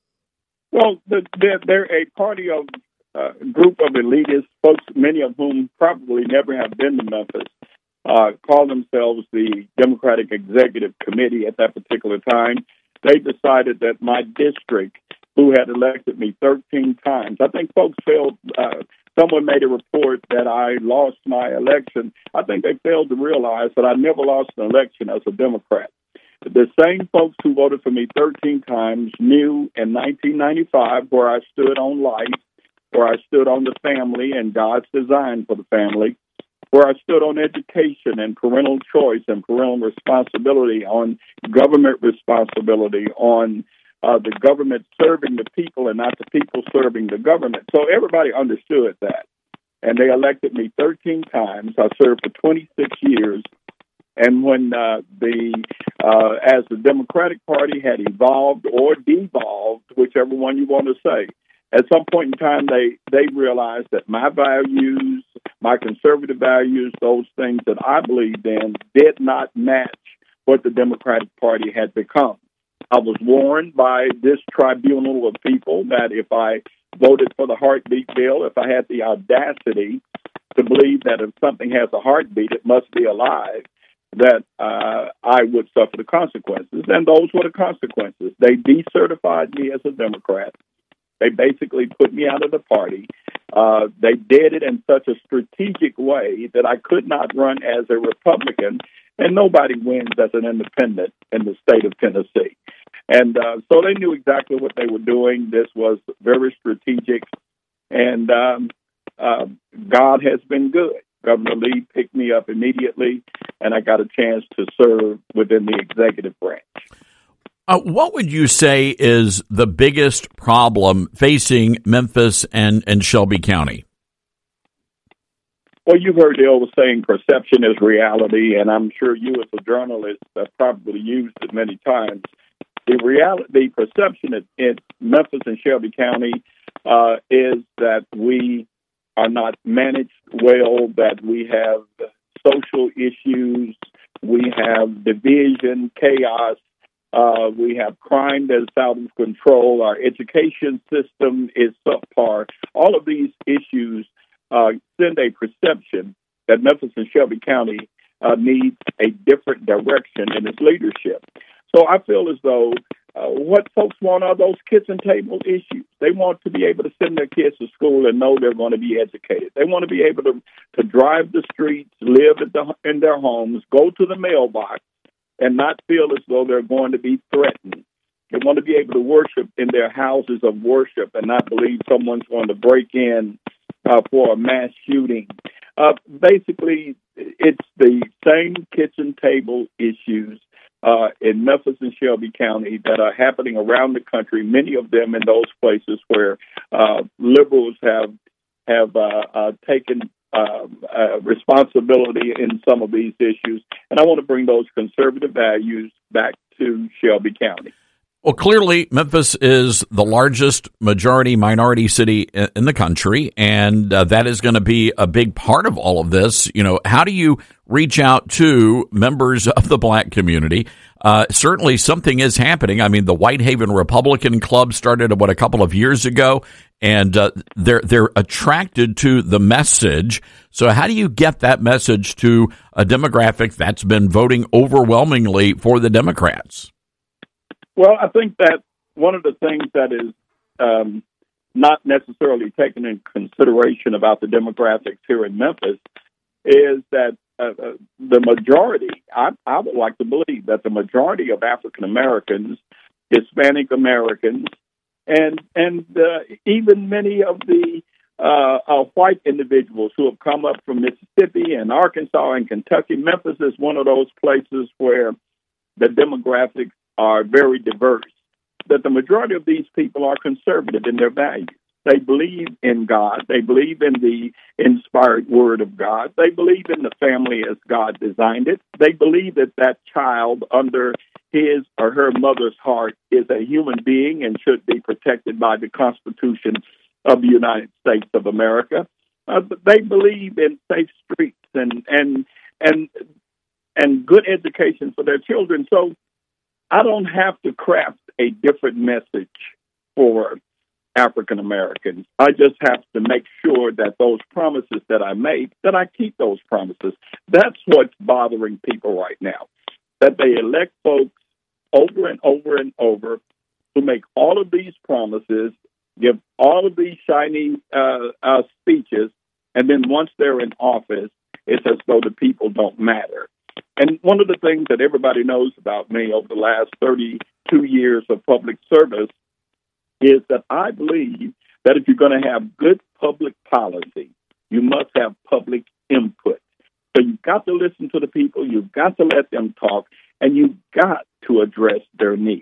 J: Well, they're, they're a party of a uh, group of elitist folks, many of whom probably never have been to Memphis, uh, call themselves the Democratic Executive Committee at that particular time. They decided that my district, who had elected me thirteen times, I think folks failed. Uh, someone made a report that I lost my election. I think they failed to realize that I never lost an election as a Democrat. The same folks who voted for me thirteen times knew in nineteen ninety-five where I stood on life, where I stood on the family and God's design for the family, where I stood on education and parental choice and parental responsibility, on government responsibility, on uh, the government serving the people and not the people serving the government. So everybody understood that. And they elected me thirteen times. I served for twenty-six years. And when uh, the, uh, as the Democratic Party had evolved or devolved, whichever one you want to say, at some point in time, they, they realized that my values, my conservative values, those things that I believed in, did not match what the Democratic Party had become. I was warned by this tribunal of people that if I voted for the heartbeat bill, if I had the audacity to believe that if something has a heartbeat, it must be alive, that uh, I would suffer the consequences. And those were the consequences. They decertified me as a Democrat. They basically put me out of the party. Uh, they did it in such a strategic way that I could not run as a Republican, and nobody wins as an independent in the state of Tennessee. And uh, so they knew exactly what they were doing. This was very strategic, and um, uh, God has been good. Governor Lee picked me up immediately, and I got a chance to serve within the executive branch.
D: Uh, what would you say is the biggest problem facing Memphis and, and Shelby County?
J: Well, you've heard the old saying, perception is reality, and I'm sure you as a journalist have probably used it many times. The reality, the perception in, in Memphis and Shelby County uh, is that we are not managed well, that we have social issues, we have division, chaos, uh, we have crime that is out of control, our education system is subpar. All of these issues uh, send a perception that Memphis and Shelby County uh, needs a different direction in its leadership. So I feel as though uh, what folks want are those kitchen table issues. They want to be able to send their kids to school and know they're going to be educated. They want to be able to, to drive the streets, live at the, in their homes, go to the mailbox, and not feel as though they're going to be threatened. They want to be able to worship in their houses of worship and not believe someone's going to break in uh, for a mass shooting. Uh, basically, it's the same kitchen table issues Uh, in Memphis and Shelby County that are happening around the country, many of them in those places where uh, liberals have have uh, uh, taken uh, uh, responsibility in some of these issues. And I want to bring those conservative values back to Shelby County.
D: Well, clearly, Memphis is the largest majority-minority city in the country, and uh, that is going to be a big part of all of this. You know, how do you reach out to members of the black community? Uh, certainly, something is happening. I mean, the Whitehaven Republican Club started, what, a couple of years ago, and uh, they're they're attracted to the message. So how do you get that message to a demographic that's been voting overwhelmingly for the Democrats?
J: Well, I think that one of the things that is um, not necessarily taken into consideration about the demographics here in Memphis is that uh, uh, the majority, I, I would like to believe that the majority of African Americans, Hispanic Americans, and and uh, even many of the uh, uh, white individuals who have come up from Mississippi and Arkansas and Kentucky, Memphis is one of those places where the demographics are very diverse, that the majority of these people are conservative in their values. They believe in God. They believe in the inspired word of God. They believe in the family as God designed it. They believe that that child under his or her mother's heart is a human being and should be protected by the Constitution of the United States of America. Uh, they believe in safe streets and, and, and, and good education for their children. So I don't have to craft a different message for African Americans. I just have to make sure that those promises that I make, that I keep those promises. That's what's bothering people right now, that they elect folks over and over and over to make all of these promises, give all of these shiny uh, uh, speeches, and then once they're in office, it's as though the people don't matter. And one of the things that everybody knows about me over the last thirty-two years of public service is that I believe that if you're going to have good public policy, you must have public input. So you've got to listen to the people, you've got to let them talk, and you've got to address their needs.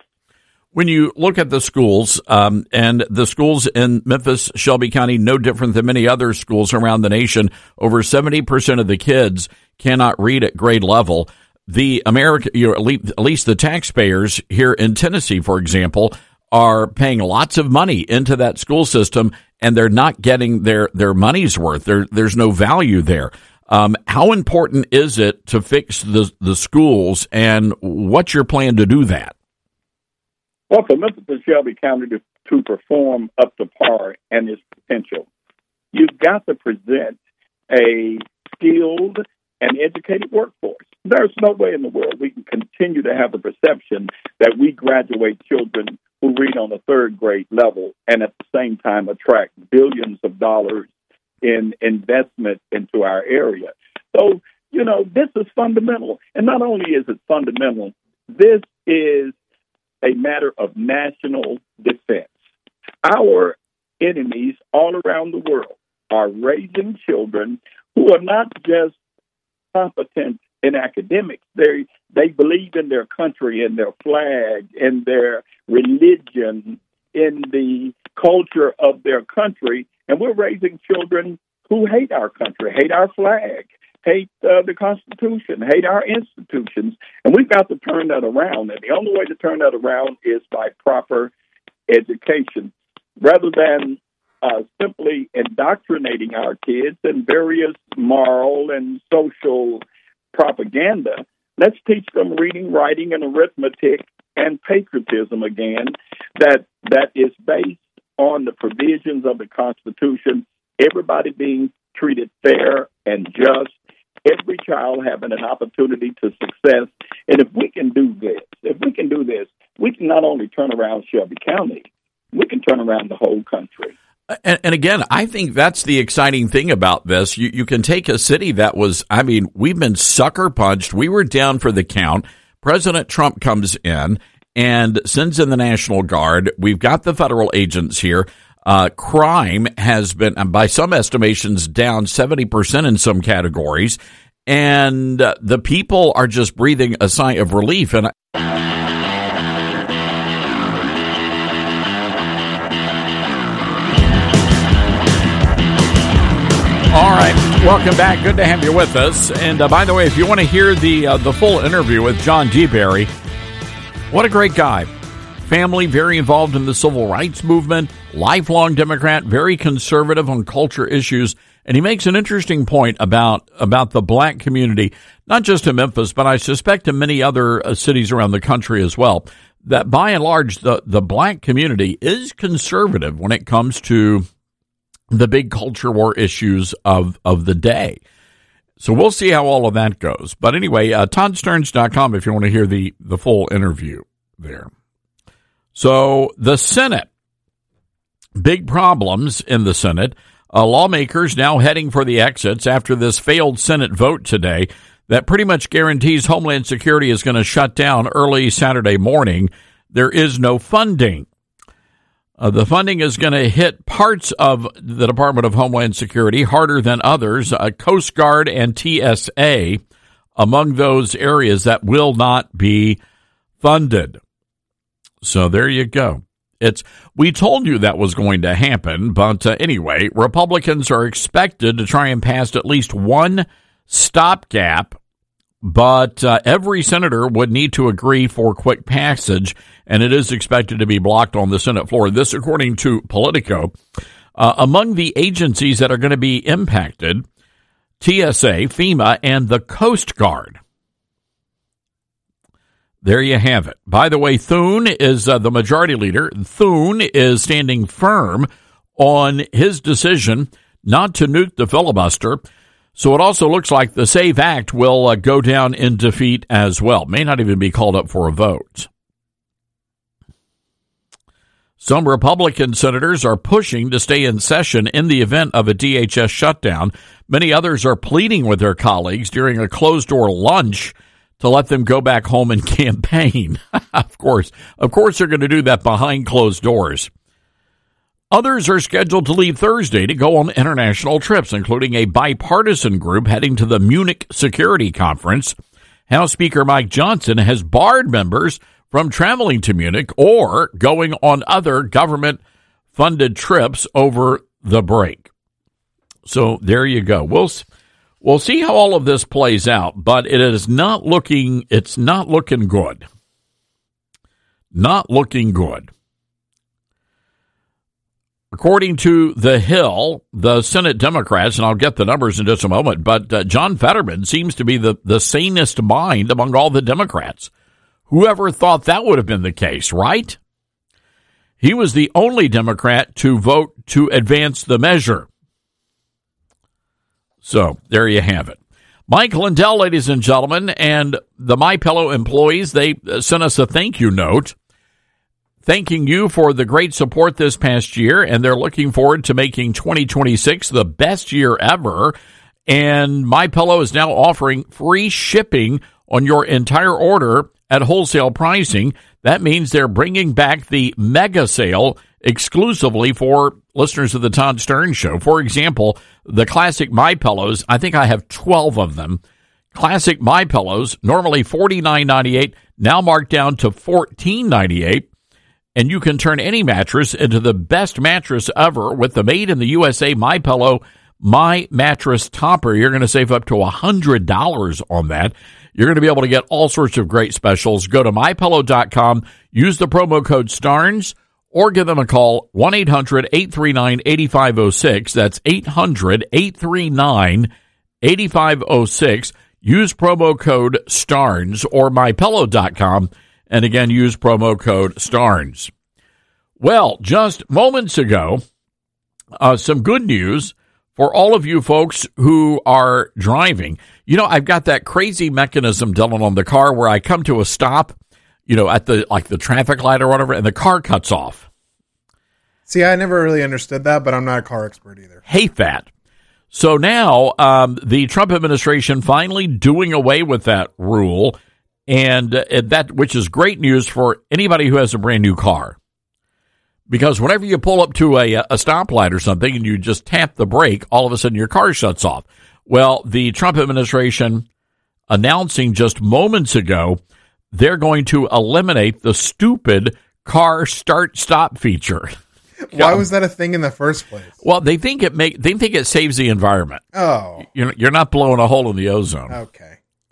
D: When you look at the schools, um, and the schools in Memphis, Shelby County, no different than many other schools around the nation, over seventy percent of the kids cannot read at grade level. The American, you know, at least the taxpayers here in Tennessee, for example, are paying lots of money into that school system, and they're not getting their, their money's worth. There, there's no value there. Um, how important is it to fix the the schools, and what's your plan to do that?
J: Well, for Memphis and Shelby County to, to perform up to par and its potential, you've got to present a skilled and educated workforce. There's no way in the world we can continue to have the perception that we graduate children who read on the third grade level and at the same time attract billions of dollars in investment into our area. So, you know, this is fundamental. And not only is it fundamental, this is a matter of national defense. Our enemies all around the world are raising children who are not just competent in academics. They they believe in their country, in their flag, in their religion, in the culture of their country. And we're raising children who hate our country, hate our flag, hate uh, the Constitution, hate our institutions. And we've got to turn that around. And the only way to turn that around is by proper education, rather than uh, simply indoctrinating our kids in various moral and social propaganda. Let's teach them reading, writing, and arithmetic and patriotism again, that that is based on the provisions of the Constitution, everybody being treated fair and just, every child having an opportunity to success. And if we can do this, if we can do this, we can not only turn around Shelby County, we can turn around the whole country.
D: And, and again, I think that's the exciting thing about this. You, you can take a city that was, I mean, we've been sucker punched. We were down for the count. President Trump comes in and sends in the National Guard. We've got the federal agents here. Uh, crime has been, by some estimations, down seventy percent in some categories. And uh, the people are just breathing a sigh of relief. And all right, welcome back. Good to have you with us. And uh, by the way, if you want to hear the uh, the full interview with John DeBerry, what a great guy. Family, very involved in the civil rights movement, lifelong Democrat, very conservative on culture issues. And he makes an interesting point about about the black community, not just in Memphis, but I suspect in many other uh, cities around the country as well, that by and large, the, the black community is conservative when it comes to the big culture war issues of, of the day. So we'll see how all of that goes. But anyway, uh, Todd Stearns dot com if you want to hear the, the full interview there. So the Senate, big problems in the Senate. Uh, lawmakers now heading for the exits after this failed Senate vote today that pretty much guarantees Homeland Security is going to shut down early Saturday morning. There is no funding. Uh, the funding is going to hit parts of the Department of Homeland Security harder than others, uh, Coast Guard and T S A among those areas that will not be funded. So there you go. It's we told you that was going to happen, but uh, anyway, Republicans are expected to try and pass at least one stopgap, but uh, every senator would need to agree for quick passage, and it is expected to be blocked on the Senate floor. This, according to Politico. Uh, among the agencies that are going to be impacted, T S A, FEMA, and the Coast Guard. There you have it. By the way, Thune is uh, the majority leader. Thune is standing firm on his decision not to nuke the filibuster. So it also looks like the SAVE Act will uh, go down in defeat as well. May not even be called up for a vote. Some Republican senators are pushing to stay in session in the event of a D H S shutdown. Many others are pleading with their colleagues during a closed-door lunch to let them go back home and campaign. Of course. Of course they're going to do that behind closed doors. Others are scheduled to leave Thursday to go on international trips, including a bipartisan group heading to the Munich Security Conference. House Speaker Mike Johnson has barred members from traveling to Munich or going on other government-funded trips over the break. So there you go. We'll We'll see how all of this plays out, but it is not looking, it's not looking good. Not looking good. According to The Hill, the Senate Democrats, and I'll get the numbers in just a moment, but uh, John Fetterman seems to be the, the sanest mind among all the Democrats. Whoever thought that would have been the case, right? He was the only Democrat to vote to advance the measure. So there you have it. Mike Lindell, ladies and gentlemen, and the MyPillow employees, they sent us a thank you note thanking you for the great support this past year, and they're looking forward to making twenty twenty-six the best year ever. And MyPillow is now offering free shipping on your entire order at wholesale pricing. That means they're bringing back the mega sale exclusively for listeners of the Todd Stern Show. For example, the classic MyPillows, I think I have twelve of them. Classic MyPillows, normally forty-nine ninety-eight, now marked down to fourteen ninety-eight. And you can turn any mattress into the best mattress ever with the made in the U S A MyPillow My Mattress Topper. You're going to save up to one hundred dollars on that. You're going to be able to get all sorts of great specials. Go to my pillow dot com, use the promo code STARNS, or give them a call, one eight hundred eight three nine eight five zero six. That's eight hundred eight three nine eight five zero six. Use promo code STARNS or my pillow dot com. And again, use promo code STARNS. Well, just moments ago, uh, some good news for all of you folks who are driving. You know, I've got that crazy mechanism, Dylan, on the car where I come to a stop, you know, at the like the traffic light or whatever, and the car cuts off.
A: See, I never really understood that, but I'm not a car expert either.
D: Hate that. So now um, the Trump administration finally doing away with that rule. And uh, that, which is great news for anybody who has a brand new car. Because whenever you pull up to a, a stoplight or something and you just tap the brake, all of a sudden your car shuts off. Well, the Trump administration announcing just moments ago, they're going to eliminate the stupid car start-stop feature.
A: Why was that a thing in the first place?
D: Well, they think it make they think it saves the environment.
A: Oh.
D: You're, you're not blowing a hole in the ozone.
A: Okay.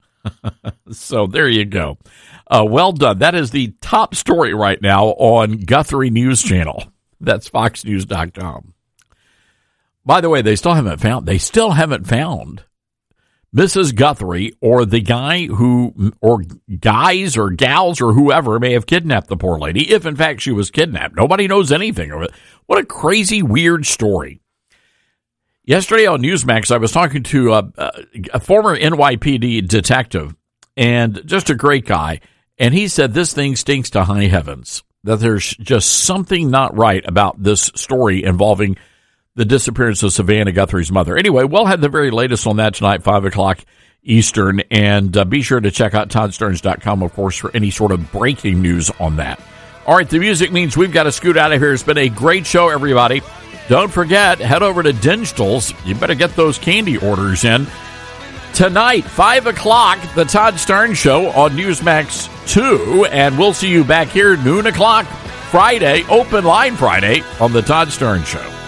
D: So there you go. Uh, well done. That is the top story right now on Guthrie News Channel. That's fox news dot com. By the way, they still haven't found, they still haven't found Missus Guthrie or the guy who, or guys or gals or whoever may have kidnapped the poor lady, if in fact she was kidnapped. Nobody knows anything of it. What a crazy, weird story. Yesterday on Newsmax, I was talking to a, a former N Y P D detective, and just a great guy, and he said this thing stinks to high heavens, that there's just something not right about this story involving the disappearance of Savannah Guthrie's mother. Anyway, we'll have the very latest on that tonight, five o'clock Eastern, and uh, be sure to check out todd stearns dot com, of course, for any sort of breaking news on that. All right, the music means we've got to scoot out of here. It's been a great show, everybody. Don't forget, head over to Dinstall's. You better get those candy orders in. Tonight, five o'clock, the Todd Stern Show on Newsmax two, and we'll see you back here noon o'clock Friday, Open Line Friday, on the Todd Stern Show.